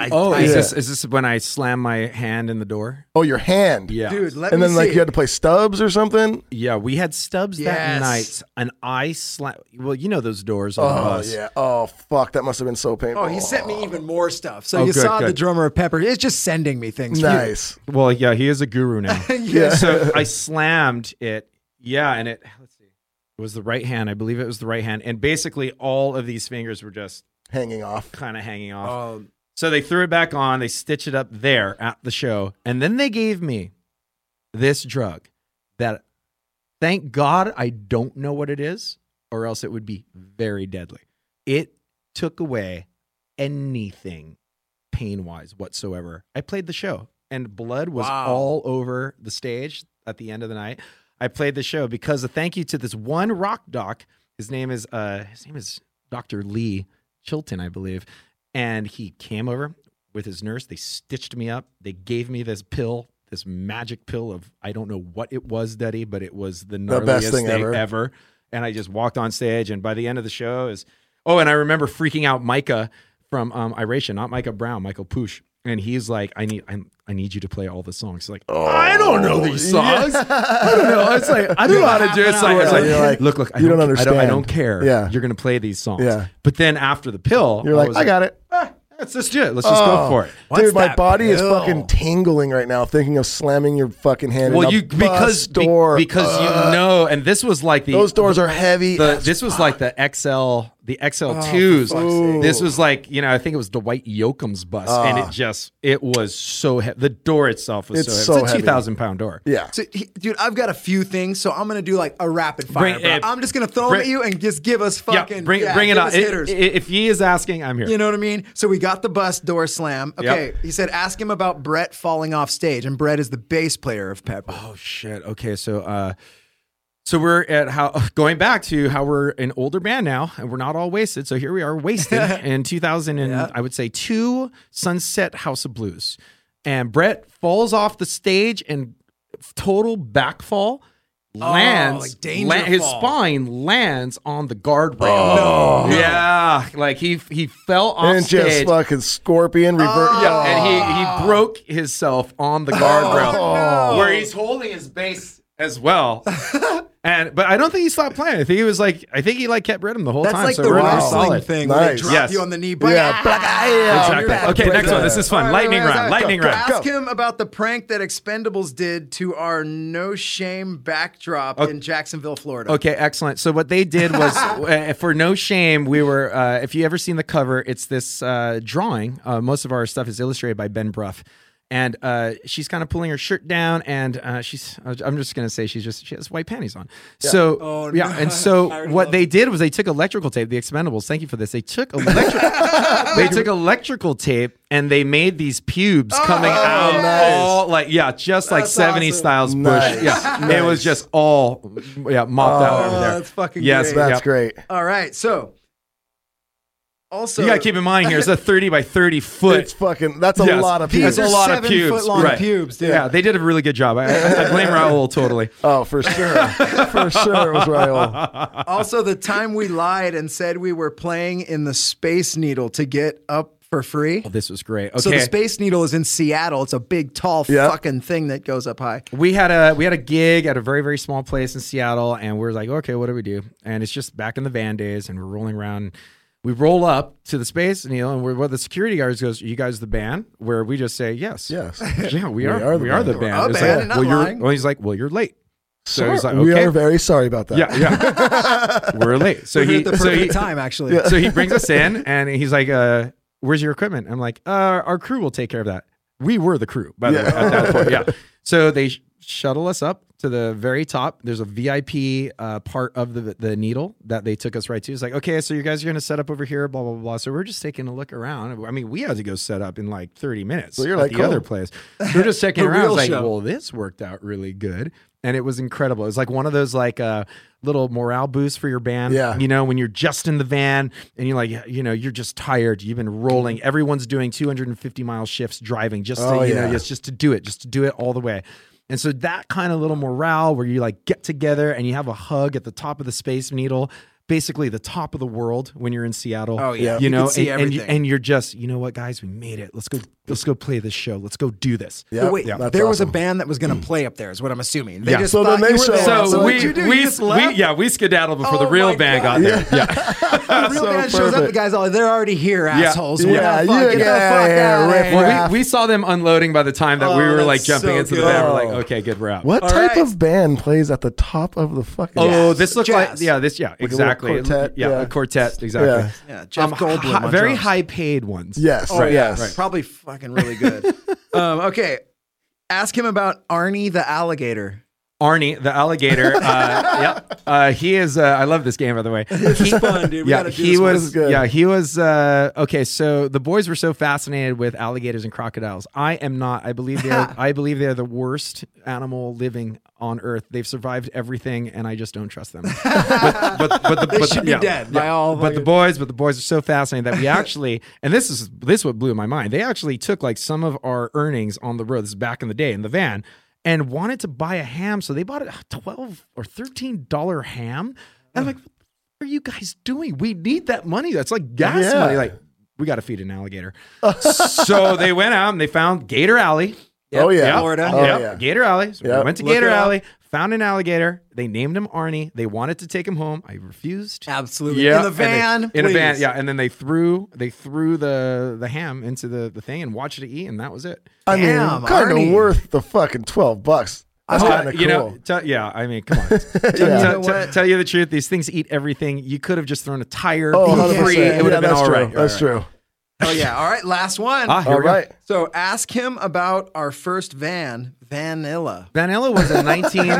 Is this when I slam my hand in the door? Oh, your hand. Yeah. Dude, let and me then see. you had to play Stubbs or something? Yeah, we had Stubbs that night, and I slammed. Well, you know those doors on the bus. Yeah. Oh, fuck. That must have been so painful. Oh, he sent me even more stuff. So good. the drummer of Pepper is just sending me things. Nice. Well, yeah, he is a guru now. Yeah. So I slammed it. Yeah, and let's see. It was the right hand. I believe it was the right hand. And basically all of these fingers were just hanging off. Kind of hanging off. So they threw it back on. They stitched it up there at the show. And then they gave me this drug that, thank God, I don't know what it is, or else it would be very deadly. It took away anything pain-wise whatsoever. I played the show, and blood was all over the stage at the end of the night. I played the show because of thank you to this one rock doc. His name is Dr. Lee Chilton, I believe. And he came over with his nurse. They stitched me up. They gave me this pill, this magic pill of, I don't know what it was, Duddy, but it was the gnarliest best thing ever. And I just walked on stage. And by the end of the show and I remember freaking out Micah from Iration, not Micah Brown, Michael Poosh. And he's like, I need you to play all the songs. He's like, I don't know these songs. I don't know. It's like, I don't know how to do it. It's like, look, I don't understand. I don't care. Yeah. You're going to play these songs. Yeah. But then after the pill, you're like, I got it. Let's just do it. Let's just go for it. Dude, my body is fucking tingling right now thinking of slamming your fucking hand in a bus door. Because you know, and this was like those doors are heavy. This was like the XL2s. This was like, I think it was Dwight Yoakam's bus, and it was so heavy. The door itself was so heavy. It's a 2,000-pound door. Yeah. So, dude, I've got a few things, so I'm going to do like a rapid fire. I'm just going to throw them at you and just give us fucking... bring it on. If he is asking, I'm here. You know what I mean? So we got the bus door slam. Okay, Yep. He said, ask him about Brett falling off stage, and Brett is the bass player of Pepper. Oh, shit. Okay, so we're at going back to how we're an older band now, and we're not all wasted. So here we are wasted in 2002, Sunset House of Blues. And Brett falls off the stage and total backfall. His spine lands on the guardrail. Oh, no. Yeah, like he fell off and stage. Just fucking scorpion revert. Yeah, and he broke himself on the guardrail where he's holding his bass as well. But I don't think he stopped playing. I think he kept rhythm the whole time. That's like so the we're wrestling thing where they drop you on the knee. Exactly. Okay, next one. This is fun. Lightning round. Ask him about the prank that Expendables did to our No Shame backdrop in Jacksonville, Florida. Okay, excellent. So what they did was, for No Shame, we were, if you ever seen the cover, it's this drawing. Most of our stuff is illustrated by Ben Bruff. And she's kind of pulling her shirt down, and I'm just going to say she has white panties on. Yeah. So, and so what they did was they took electrical tape, the Expendables, thank you for this. They took electrical tape, and they made these pubes coming out nice. Just like 70s styles Bush. Nice. Yeah, nice. It was just all mopped out over there. That's fucking great. That's great. All right, so Also, you got to keep in mind here, it's a 30 by 30 foot. It's fucking, that's a lot of pubes. That's a lot of pubes. 7 foot long pubes, dude. Yeah, they did a really good job. I blame Raul totally. Oh, for sure. For sure it was Raul. Also, the time we lied and said we were playing in the Space Needle to get up for free. Oh, this was great. Okay. So the Space Needle is in Seattle. It's a big, tall fucking thing that goes up high. We had a gig at a very, very small place in Seattle, and we were like, okay, what do we do? And it's just back in the van days, and we're rolling around. We roll up to the Space Needle, and where the security guards goes, "You guys the band?" Where we just say, "Yes, yes, yeah, we are the band." It's like, not lying. Well, he's like, "Well, you're late." So he's like, "We are very sorry about that." Yeah, we're late. So we're at the perfect time, actually. So he brings us in, and he's like, "Where's your equipment?" I'm like, "Our crew will take care of that." We were the crew, by the way, at that point. Yeah. So they shuttle us up to the very top. There's a VIP part of the needle that they took us right to. It's like, okay, so you guys are going to set up over here, blah, blah, blah. So we're just taking a look around. I mean, we had to go set up in like 30 minutes so you're at like, the other place. We're just checking around. I was like, show. well, this worked out really good. And it was incredible. It was like one of those like little morale boosts for your band. Yeah. You know, when you're just in the van and you're like, you know, you're just tired. You've been rolling. Everyone's doing 250-mile shifts driving just to, you know, just to do it all the way. And so that kind of little morale where you like get together and you have a hug at the top of the Space Needle, basically the top of the world when you're in Seattle. Oh yeah, you know, can see everything. And you're just, you know what, guys, we made it. Let's go play this show. Let's go do this. Yeah, but wait, there was a band that was going to play up there. Is what I'm assuming. They just so thought then they you were showed there. up. So we skedaddled before the real band got there. Yeah. The real band shows up. The guys all they're already here, assholes. Yeah, Get the fuck out of here. Well, we saw them unloading by the time that we were like jumping into the van. We're like, okay, good, we're out. What type of band plays at the top of the fucking? Oh, this looks like exactly. Quartet, a quartet, exactly. Yeah, Jeff Goldblum. Very high paid ones. Yes, right. Probably fucking really good. Okay, ask him about Arnie the alligator. Arnie the alligator. He is. I love this game, by the way. It's fun, dude. he was good. Yeah, he was. Okay, so the boys were so fascinated with alligators and crocodiles. I am not. I believe they are the worst animal living on Earth. They've survived everything, and I just don't trust them. They should be dead by all. But the boys are so fascinated that we actually, and this is what blew my mind. They actually took like some of our earnings on the road. This is back in the day in the van. And wanted to buy a ham, so they bought a $12 or $13 ham. And I'm like, what are you guys doing? We need that money. That's like gas money. Like, we got to feed an alligator. So they went out and they found Gator Alley. Florida. Gator Alley. So we went to Gator Alley, found an alligator. They named him Arnie. They wanted to take him home. I refused. Absolutely. In the van. In a van, yeah. And then they threw the ham into the thing and watched it eat, and that was it. I mean, kind of worth the fucking $12. That's kind of cool. You know, I mean, come on. Tell you the truth, these things eat everything. You could have just thrown a tire free. It would have been all right. That's true. Oh yeah. All right. Last one. All right. So ask him about our first van, Vanilla. Vanilla was a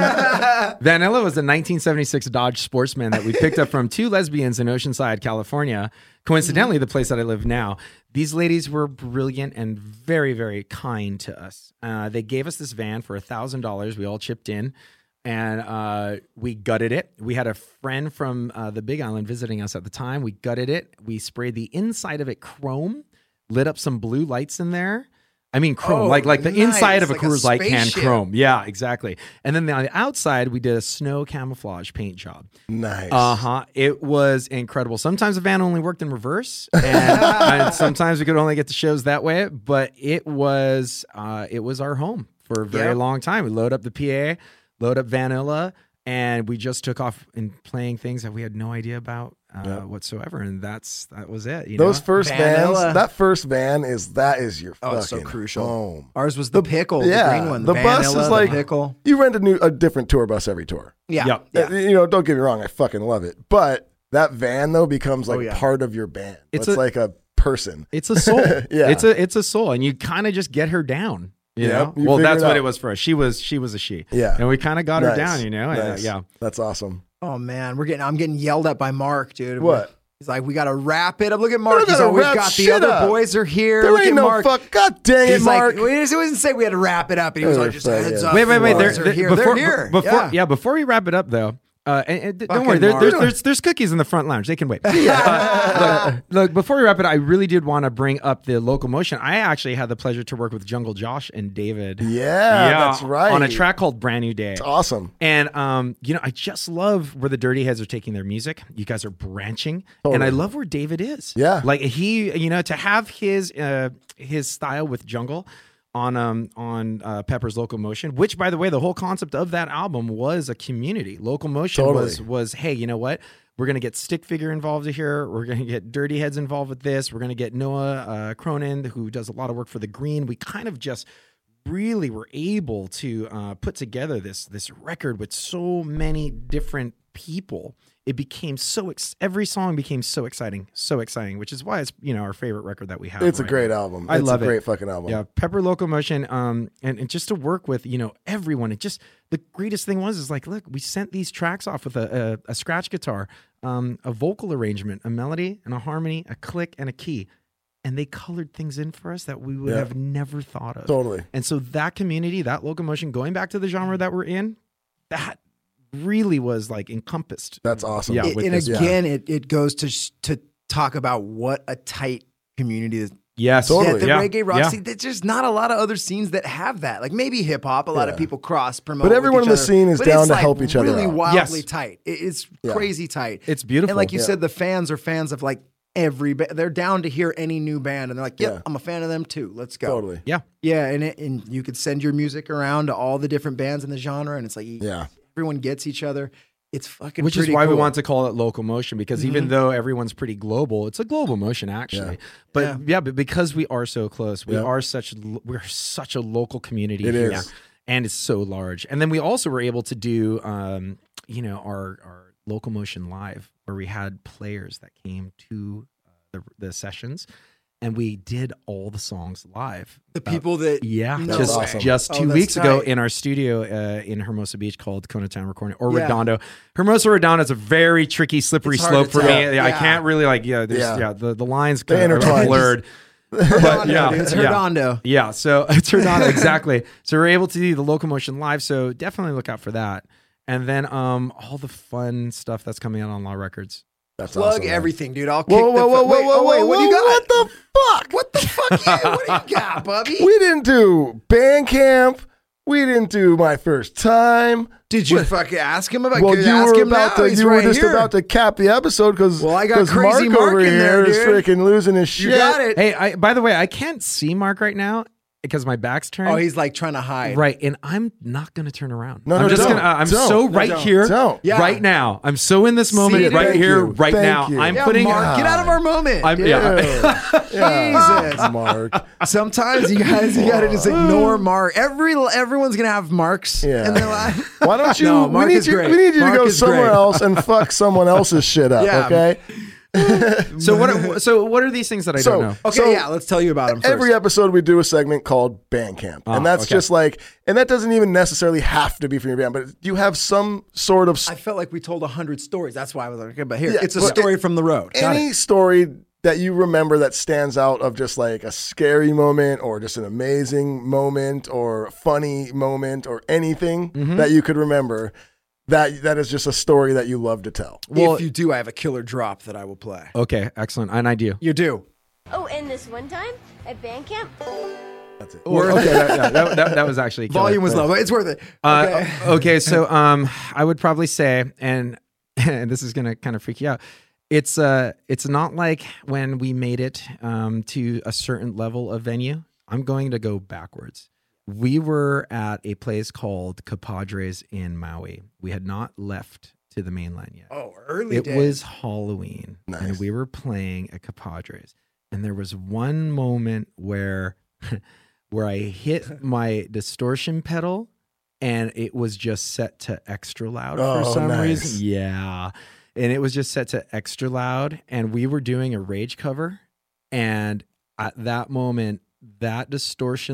1976 Dodge Sportsman that we picked up from two lesbians in Oceanside, California. Coincidentally, the place that I live now. These ladies were brilliant and very, very kind to us. They gave us this van for $1,000. We all chipped in. And we gutted it. We had a friend from the Big Island visiting us at the time. We gutted it. We sprayed the inside of it chrome, lit up some blue lights in there. I mean, chrome, like the inside of a Coors Light can chrome. Yeah, exactly. And then on the outside, we did a snow camouflage paint job. Nice. It was incredible. Sometimes the van only worked in reverse, and sometimes we could only get the shows that way. But it was our home for a very long time. We load up the PA, load up Vanilla, and we just took off in playing things that we had no idea about whatsoever. And that was it. Those first vans, that first van is your fucking so crucial. home. Ours was the pickle, the green one. The bus is like, pickle. You rent a different tour bus every tour. Yeah. You know, don't get me wrong, I fucking love it. But that van though becomes like part of your band. It's like a person. It's a soul. It's a soul. And you kind of just get her down. You know? Well, that's what it was for us. She was a she. Yeah. And we kind of got her down, you know? Nice. And, That's awesome. Oh man, I'm getting yelled at by Mark, dude. What? He's like, we gotta wrap it up. Look at Mark. He's like, we've got the other boys are here. There Look ain't at no Mark. fuck. God dang it, Mark. Like, he didn't say we had to wrap it up. And he was like, just heads up. Wait. They're here. Before we wrap it up, though, And don't worry, there's cookies in the front lounge. They can wait. Look, before we wrap it, I really did want to bring up the Locomotion. I actually had the pleasure to work with Jungle Josh and David. Yeah, that's right. On a track called Brand New Day. It's awesome. And, I just love where the Dirty Heads are taking their music. You guys are branching. Totally. And I love where David is. Yeah. Like he, to have his style with Jungle on Pepper's Locomotion, which, by the way, the whole concept of that album was a community. Locomotion was, hey, you know what? We're going to get Stick Figure involved here. We're going to get Dirty Heads involved with this. We're going to get Noah Cronin, who does a lot of work for The Green. We kind of just really were able to put together this record with so many different people. It became every song became so exciting, which is why it's our favorite record that we have. It's a great album. I love it. It's a great fucking album. Yeah, Pepper Locomotion, and just to work with everyone. It just the greatest thing is like, look, we sent these tracks off with a scratch guitar, a vocal arrangement, a melody and a harmony, a click and a key. And they colored things in for us that we would have never thought of. Totally. And so that community, that Locomotion, going back to the genre that we're in, that really was like encompassed. That's awesome. Yeah, it goes to talk about what a tight community is. Yes, totally. The reggae rock scene. There's just not a lot of other scenes that have that. Like maybe hip hop, a lot of people cross promote. But everyone in the scene is down to help each other. Really out. wildly tight. It's crazy tight. It's beautiful. And like you said, the fans are fans of like they're down to hear any new band, and they're like, "Yep, I'm a fan of them too. Let's go." Totally. Yeah. And you could send your music around to all the different bands in the genre, and it's like everyone gets each other. It's fucking which is why we want to call it Locomotion, because even though everyone's pretty global, it's a global motion actually. But but because we are so close, we're such a local community here, and it's so large. And then we also were able to do our Locomotion Live, where we had players that came to the sessions, and we did all the songs live. The people that just 2 weeks ago in our studio in Hermosa Beach called Kona Town Recording, or Redondo. Hermosa Redondo is a very tricky, slippery slope for me. I can't really the lines kind of are blurred. But it's Redondo. Yeah, so it's Redondo, exactly. So we're able to do the Locomotion Live, so definitely look out for that. And then all the fun stuff that's coming out on Law Records. That's Plug awesome, everything, dude. I'll kick wait, what do you got? What the fuck? What the fuck? What do you got, Bubby? We didn't do Bandcamp. We didn't do My First Time. Did you fucking ask him about? Well, you were just about to cap the episode because I got crazy Mark over in there, here is dude. freaking losing his shit. You got it. Hey, by the way, I can't see Mark right now because my back's turned. Oh, he's like trying to hide. Right, and I'm not going to turn around. I'm here right now. I'm so in this moment now. I'm putting Mark, get out of our moment. Jesus, Mark. Sometimes you guys got to just ignore Mark. Everyone's going to have Marks in their life. Why don't you? No, we need you to go somewhere else and fuck someone else's shit up, okay? So what are these things that I don't know? Okay, let's tell you about them first. Every episode we do a segment called Bandcamp. And that's just like, and that doesn't even necessarily have to be from your band, but you have some sort of... I felt like we told 100 stories. That's why I was like, okay, but here, it's a story from the road. Any story that you remember that stands out of just like a scary moment or just an amazing moment or funny moment or anything that you could remember... That is just a story that you love to tell. Well, if you do, I have a killer drop that I will play. Okay, excellent. And I do. You do. Oh, and this one time at Bandcamp. That's it. That was actually killer. Volume was low, but it's worth it. Okay, so I would probably say, and this is gonna kind of freak you out. It's not like when we made it to a certain level of venue. I'm going to go backwards. We were at a place called Capadres in Maui. We had not left to the mainland yet. Oh, early days. It was Halloween, nice. And we were playing at Capadres. And there was one moment where I hit my distortion pedal, and it was just set to extra loud for some reason. Yeah, and it was just set to extra loud, and we were doing a Rage cover, and at that moment, that distortion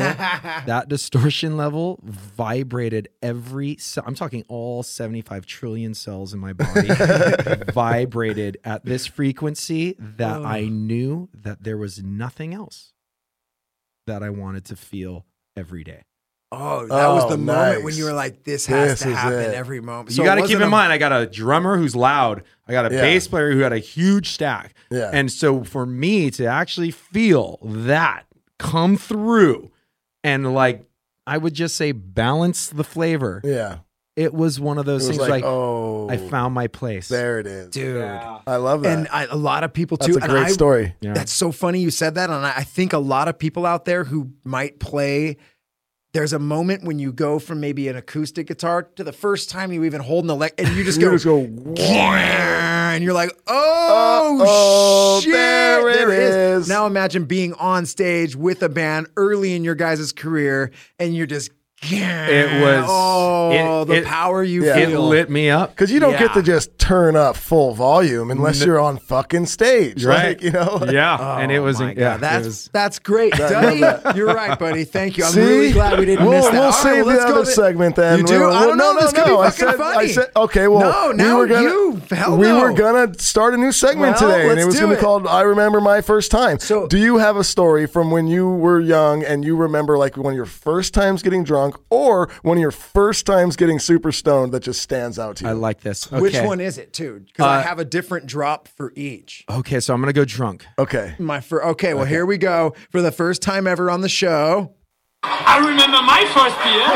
level vibrated I'm talking all 75 trillion cells in my body vibrated at this frequency that I knew that there was nothing else that I wanted to feel every day. Oh, that was the moment nice. when you were like, this has to happen it. every moment. You got to keep in mind, I got a drummer who's loud. I got a Yeah. bass player who had a huge stack. Yeah. And so for me to actually feel that come through and like, I would just say balance the flavor. Yeah. It was one of those It was things like, oh, I found my place. there it is. Dude. I love that. And a lot of people too. That's a great story. Yeah. That's so funny you said that. And I think a lot of people out there who might play, there's a moment when you go from maybe an acoustic guitar to the first time you even hold an and you just You go, just go, and you're like, oh, shit, there it is. Now imagine being on stage with a band early in your guys' career and you're just, It was the power you Yeah. It feel. lit me up. because you don't Yeah. get to just turn up full volume unless you're on fucking stage, Right. Like, you know? Yeah. And it was, Oh my yeah, God, it was, that's great, Duddy. You're right, buddy. Thank you. I'm See? really glad we didn't miss that. We'll All right, save well, let's the go other to- segment then. You do? I don't know. This could be fucking I funny. said, okay, well, No, now we were gonna, you. Hell we no. were gonna start a new segment Well, today, and let's it was do gonna it. be called "I Remember My First Time." So- do you have a story from when you were young and you remember like one of your first times getting drunk, or one of your first times getting super stoned that just stands out to you? I like this. Okay. Which one is it, too? Because I have a different drop for each. Okay. So I'm going to go drunk. Okay. Okay, well, here we go. For the first time ever on the show. I remember my first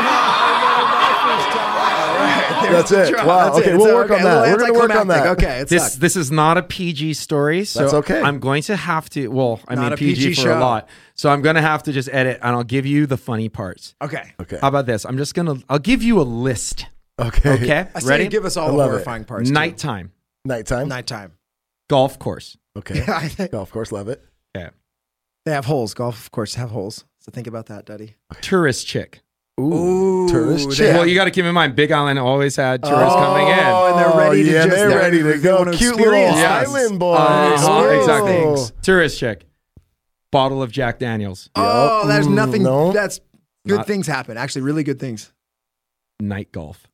beer. That's it. Wow. That's Okay, it. we'll So, work on a little that. We're gonna work on that. anticlimactic. Okay, it sucks. This is not a PG story, so That's okay. I'm going to have to. Well, I Not mean a PG, PG for a show. lot, so I'm going to have to just edit, and I'll give you the funny parts. Okay. Okay. How about this? I'll give you a list. Okay. Okay, I say ready? you give us all I the love it. horrifying parts. too. Nighttime, Nighttime. Nighttime. golf course. Okay. I think Golf course. Love it. Okay, they have holes. Golf, of course, have holes. So think about that, Duddy. tourist chick. Ooh. Tourist they chick. have- Well, you got to keep in mind, Big Island always had tourists coming in. Oh, and they're ready to yeah, just- they're they're- ready to they go. wanna Cute little experience Yes. island boys. Exactly. Oh. Tourist chick. Bottle of Jack Daniels. Oh, there's nothing. no. That's good Not- things happen. Actually, really good things. Night golf.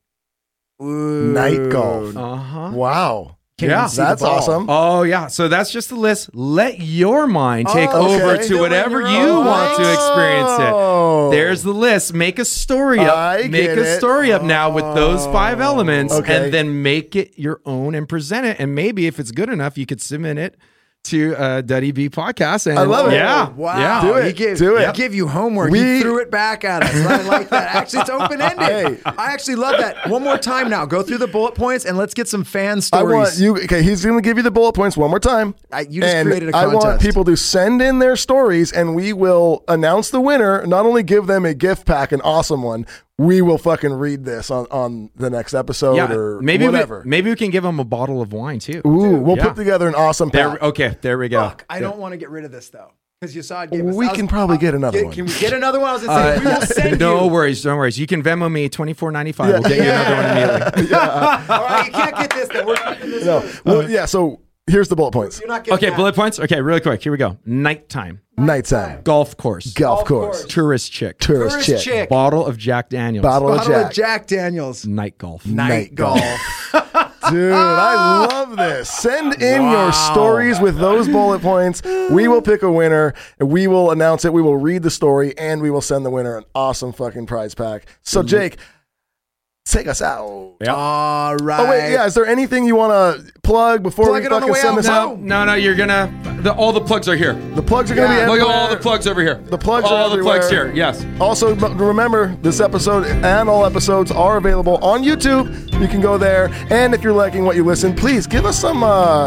Ooh. Night golf. Uh-huh. Wow. Can't Yeah. even see the That's ball. awesome. Oh, yeah. So that's just the list. Let your mind take Oh, over okay. to whatever you want to experience it. Oh. There's the list. Make a story up. I Make get a it. story up now with those 5 elements, Okay. and then make it your own and present it. And maybe if it's good enough, you could submit it to Duddy B podcast. And I love it. Yeah. Wow. Yeah. Do it. He gave, Do it. he gave you homework. We- He threw it back at us. I like that. Actually, it's open-ended. Hey. I actually love that. One more time now. Go through the bullet points and let's get some fan I stories. want you. Okay, he's going to give you the bullet points one more time. You just and created a I contest. want people to send in their stories, and we will announce the winner. Not only give them a gift pack, an awesome one. We will fucking read this on the next episode Yeah. or Maybe whatever. maybe we can give them a bottle of wine too. Ooh, we'll Yeah. put together an awesome There, pack. okay, there we go. Fuck, I don't want to get rid of this, though. Because you saw it gave us. We I was- can probably get another one. Can we get another one? I was going to say, we will send No you. worries, don't worry. You can Venmo me $24.95. We'll get you another one immediately. All right, you can't get this, then. We're keeping this. No, well, yeah. So here's the bullet points. You're not getting Okay, that. bullet points. Okay, really quick. Here we go. Nighttime. Nighttime, Golf course. golf course, Tourist chick. tourist Tourist chick, chick. Bottle of Jack Daniels. bottle of Bottle Jack. of Jack Daniels. Night golf. Night golf. Dude, I love this. Send in your stories with those bullet points. We will pick a winner. We will announce it. We will read the story, and we will send the winner an awesome fucking prize pack. So, Jake, take us out. Yeah. All right. Oh, wait, yeah. Is there anything you want to plug before Plug we it on the fucking way send out. this No. out? No, you're gonna. All the plugs are here. The plugs are going to be Look everywhere. at all the plugs over here. The plugs are all the plugs everywhere. here. Yes. Also, remember, this episode and all episodes are available on YouTube. You can go there. And if you're liking what you listen, please give us some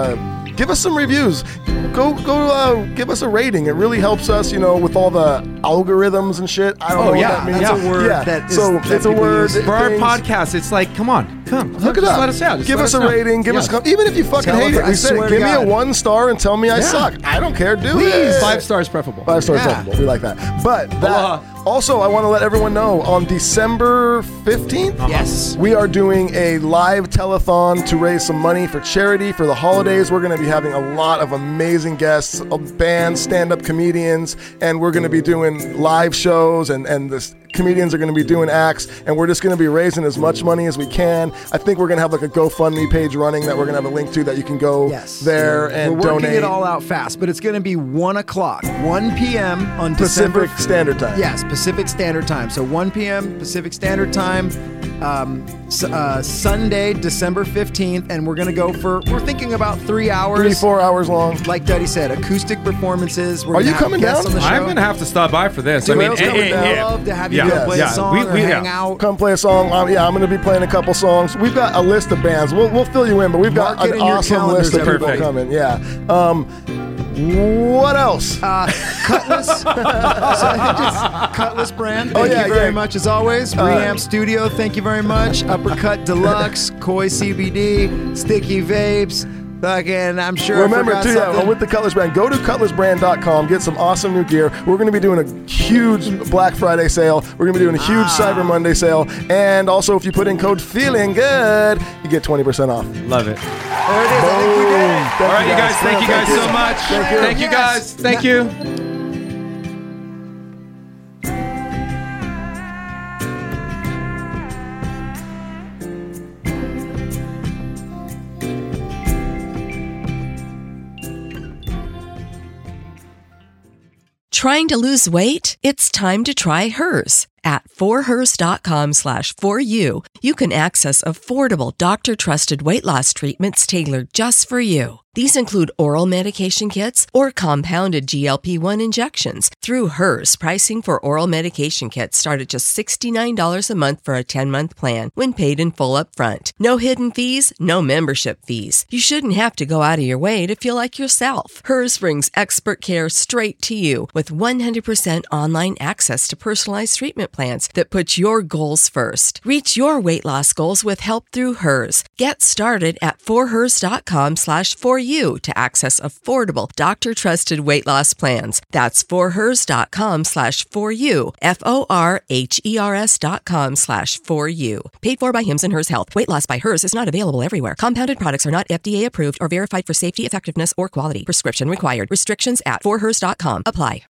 reviews. Go give us a rating. It really helps us, with all the algorithms and shit. I don't know yeah. what that means. That's a word Yeah. that is- so that it's a people word. use. For our things- podcast, it's like, come on. Look it Just up. let us out. Just Give let us a know. rating. Give us, Yes. even if you fucking Tell hate us, it. I We said swear it. to Give me a God. 1 star and tell me I suck. I don't care. Do it. 5 stars preferable. 5 stars Yeah. preferable. We like that. But Aloha. also, I want to let everyone know on December 15th, Yes. we are doing a live telethon to raise some money for charity for the holidays. We're going to be having a lot of amazing guests, bands, stand-up comedians, and we're going to be doing live shows and this comedians are going to be doing acts, and we're just going to be raising as much money as we can. I think we're going to have like a GoFundMe page running that we're going to have a link to that you can go there and we're working donate. It all out fast, but it's going to be 1 p.m. on Pacific Standard Time. Yes, Pacific Standard Time. So 1 p.m. Pacific Standard Time, Sunday, December 15th, and we're going to we're thinking about 3 hours. 4 hours long. Like Duddy said, acoustic performances. Are you coming down? On the show. I'm going to have to stop by for this. Dude, I'd love to have you play a song or hang out. Come play a song. I'm going to be playing a couple songs. We've got a list of bands. We'll fill you in, but we've got an awesome list of people coming. Yeah. What else? Cutlass. Cutlass brand. Thank you very much as always. Reamp Studio. Thank you very much. Uppercut Deluxe. Koi CBD. Sticky Vapes. Again, I'm sure. Remember, too, with the Cutlass brand, go to cutlassbrand.com, get some awesome new gear. We're going to be doing a huge Black Friday sale. We're going to be doing a huge Cyber Monday sale. And also, if you put in code Feeling Good, you get 20% off. Love it. There it is. I think we did it. All right, you guys. Thank you guys so much. Thank you, guys. Thank you. Trying to lose weight? It's time to try Hers. At forhers.com/4u, you can access affordable doctor-trusted weight loss treatments tailored just for you. These include oral medication kits or compounded GLP-1 injections. Through Hers, pricing for oral medication kits start at just $69 a month for a 10-month plan when paid in full up front. No hidden fees, no membership fees. You shouldn't have to go out of your way to feel like yourself. Hers brings expert care straight to you with 100% online access to personalized treatment plans that put your goals first. Reach your weight loss goals with help through Hers. Get started at forhers.com/4u to access affordable, doctor-trusted weight loss plans. That's forhers.com/4u, forhers.com/4u. Paid for by Hims and Hers Health. Weight loss by Hers is not available everywhere. Compounded products are not FDA approved or verified for safety, effectiveness, or quality. Prescription required. Restrictions at forhers.com apply.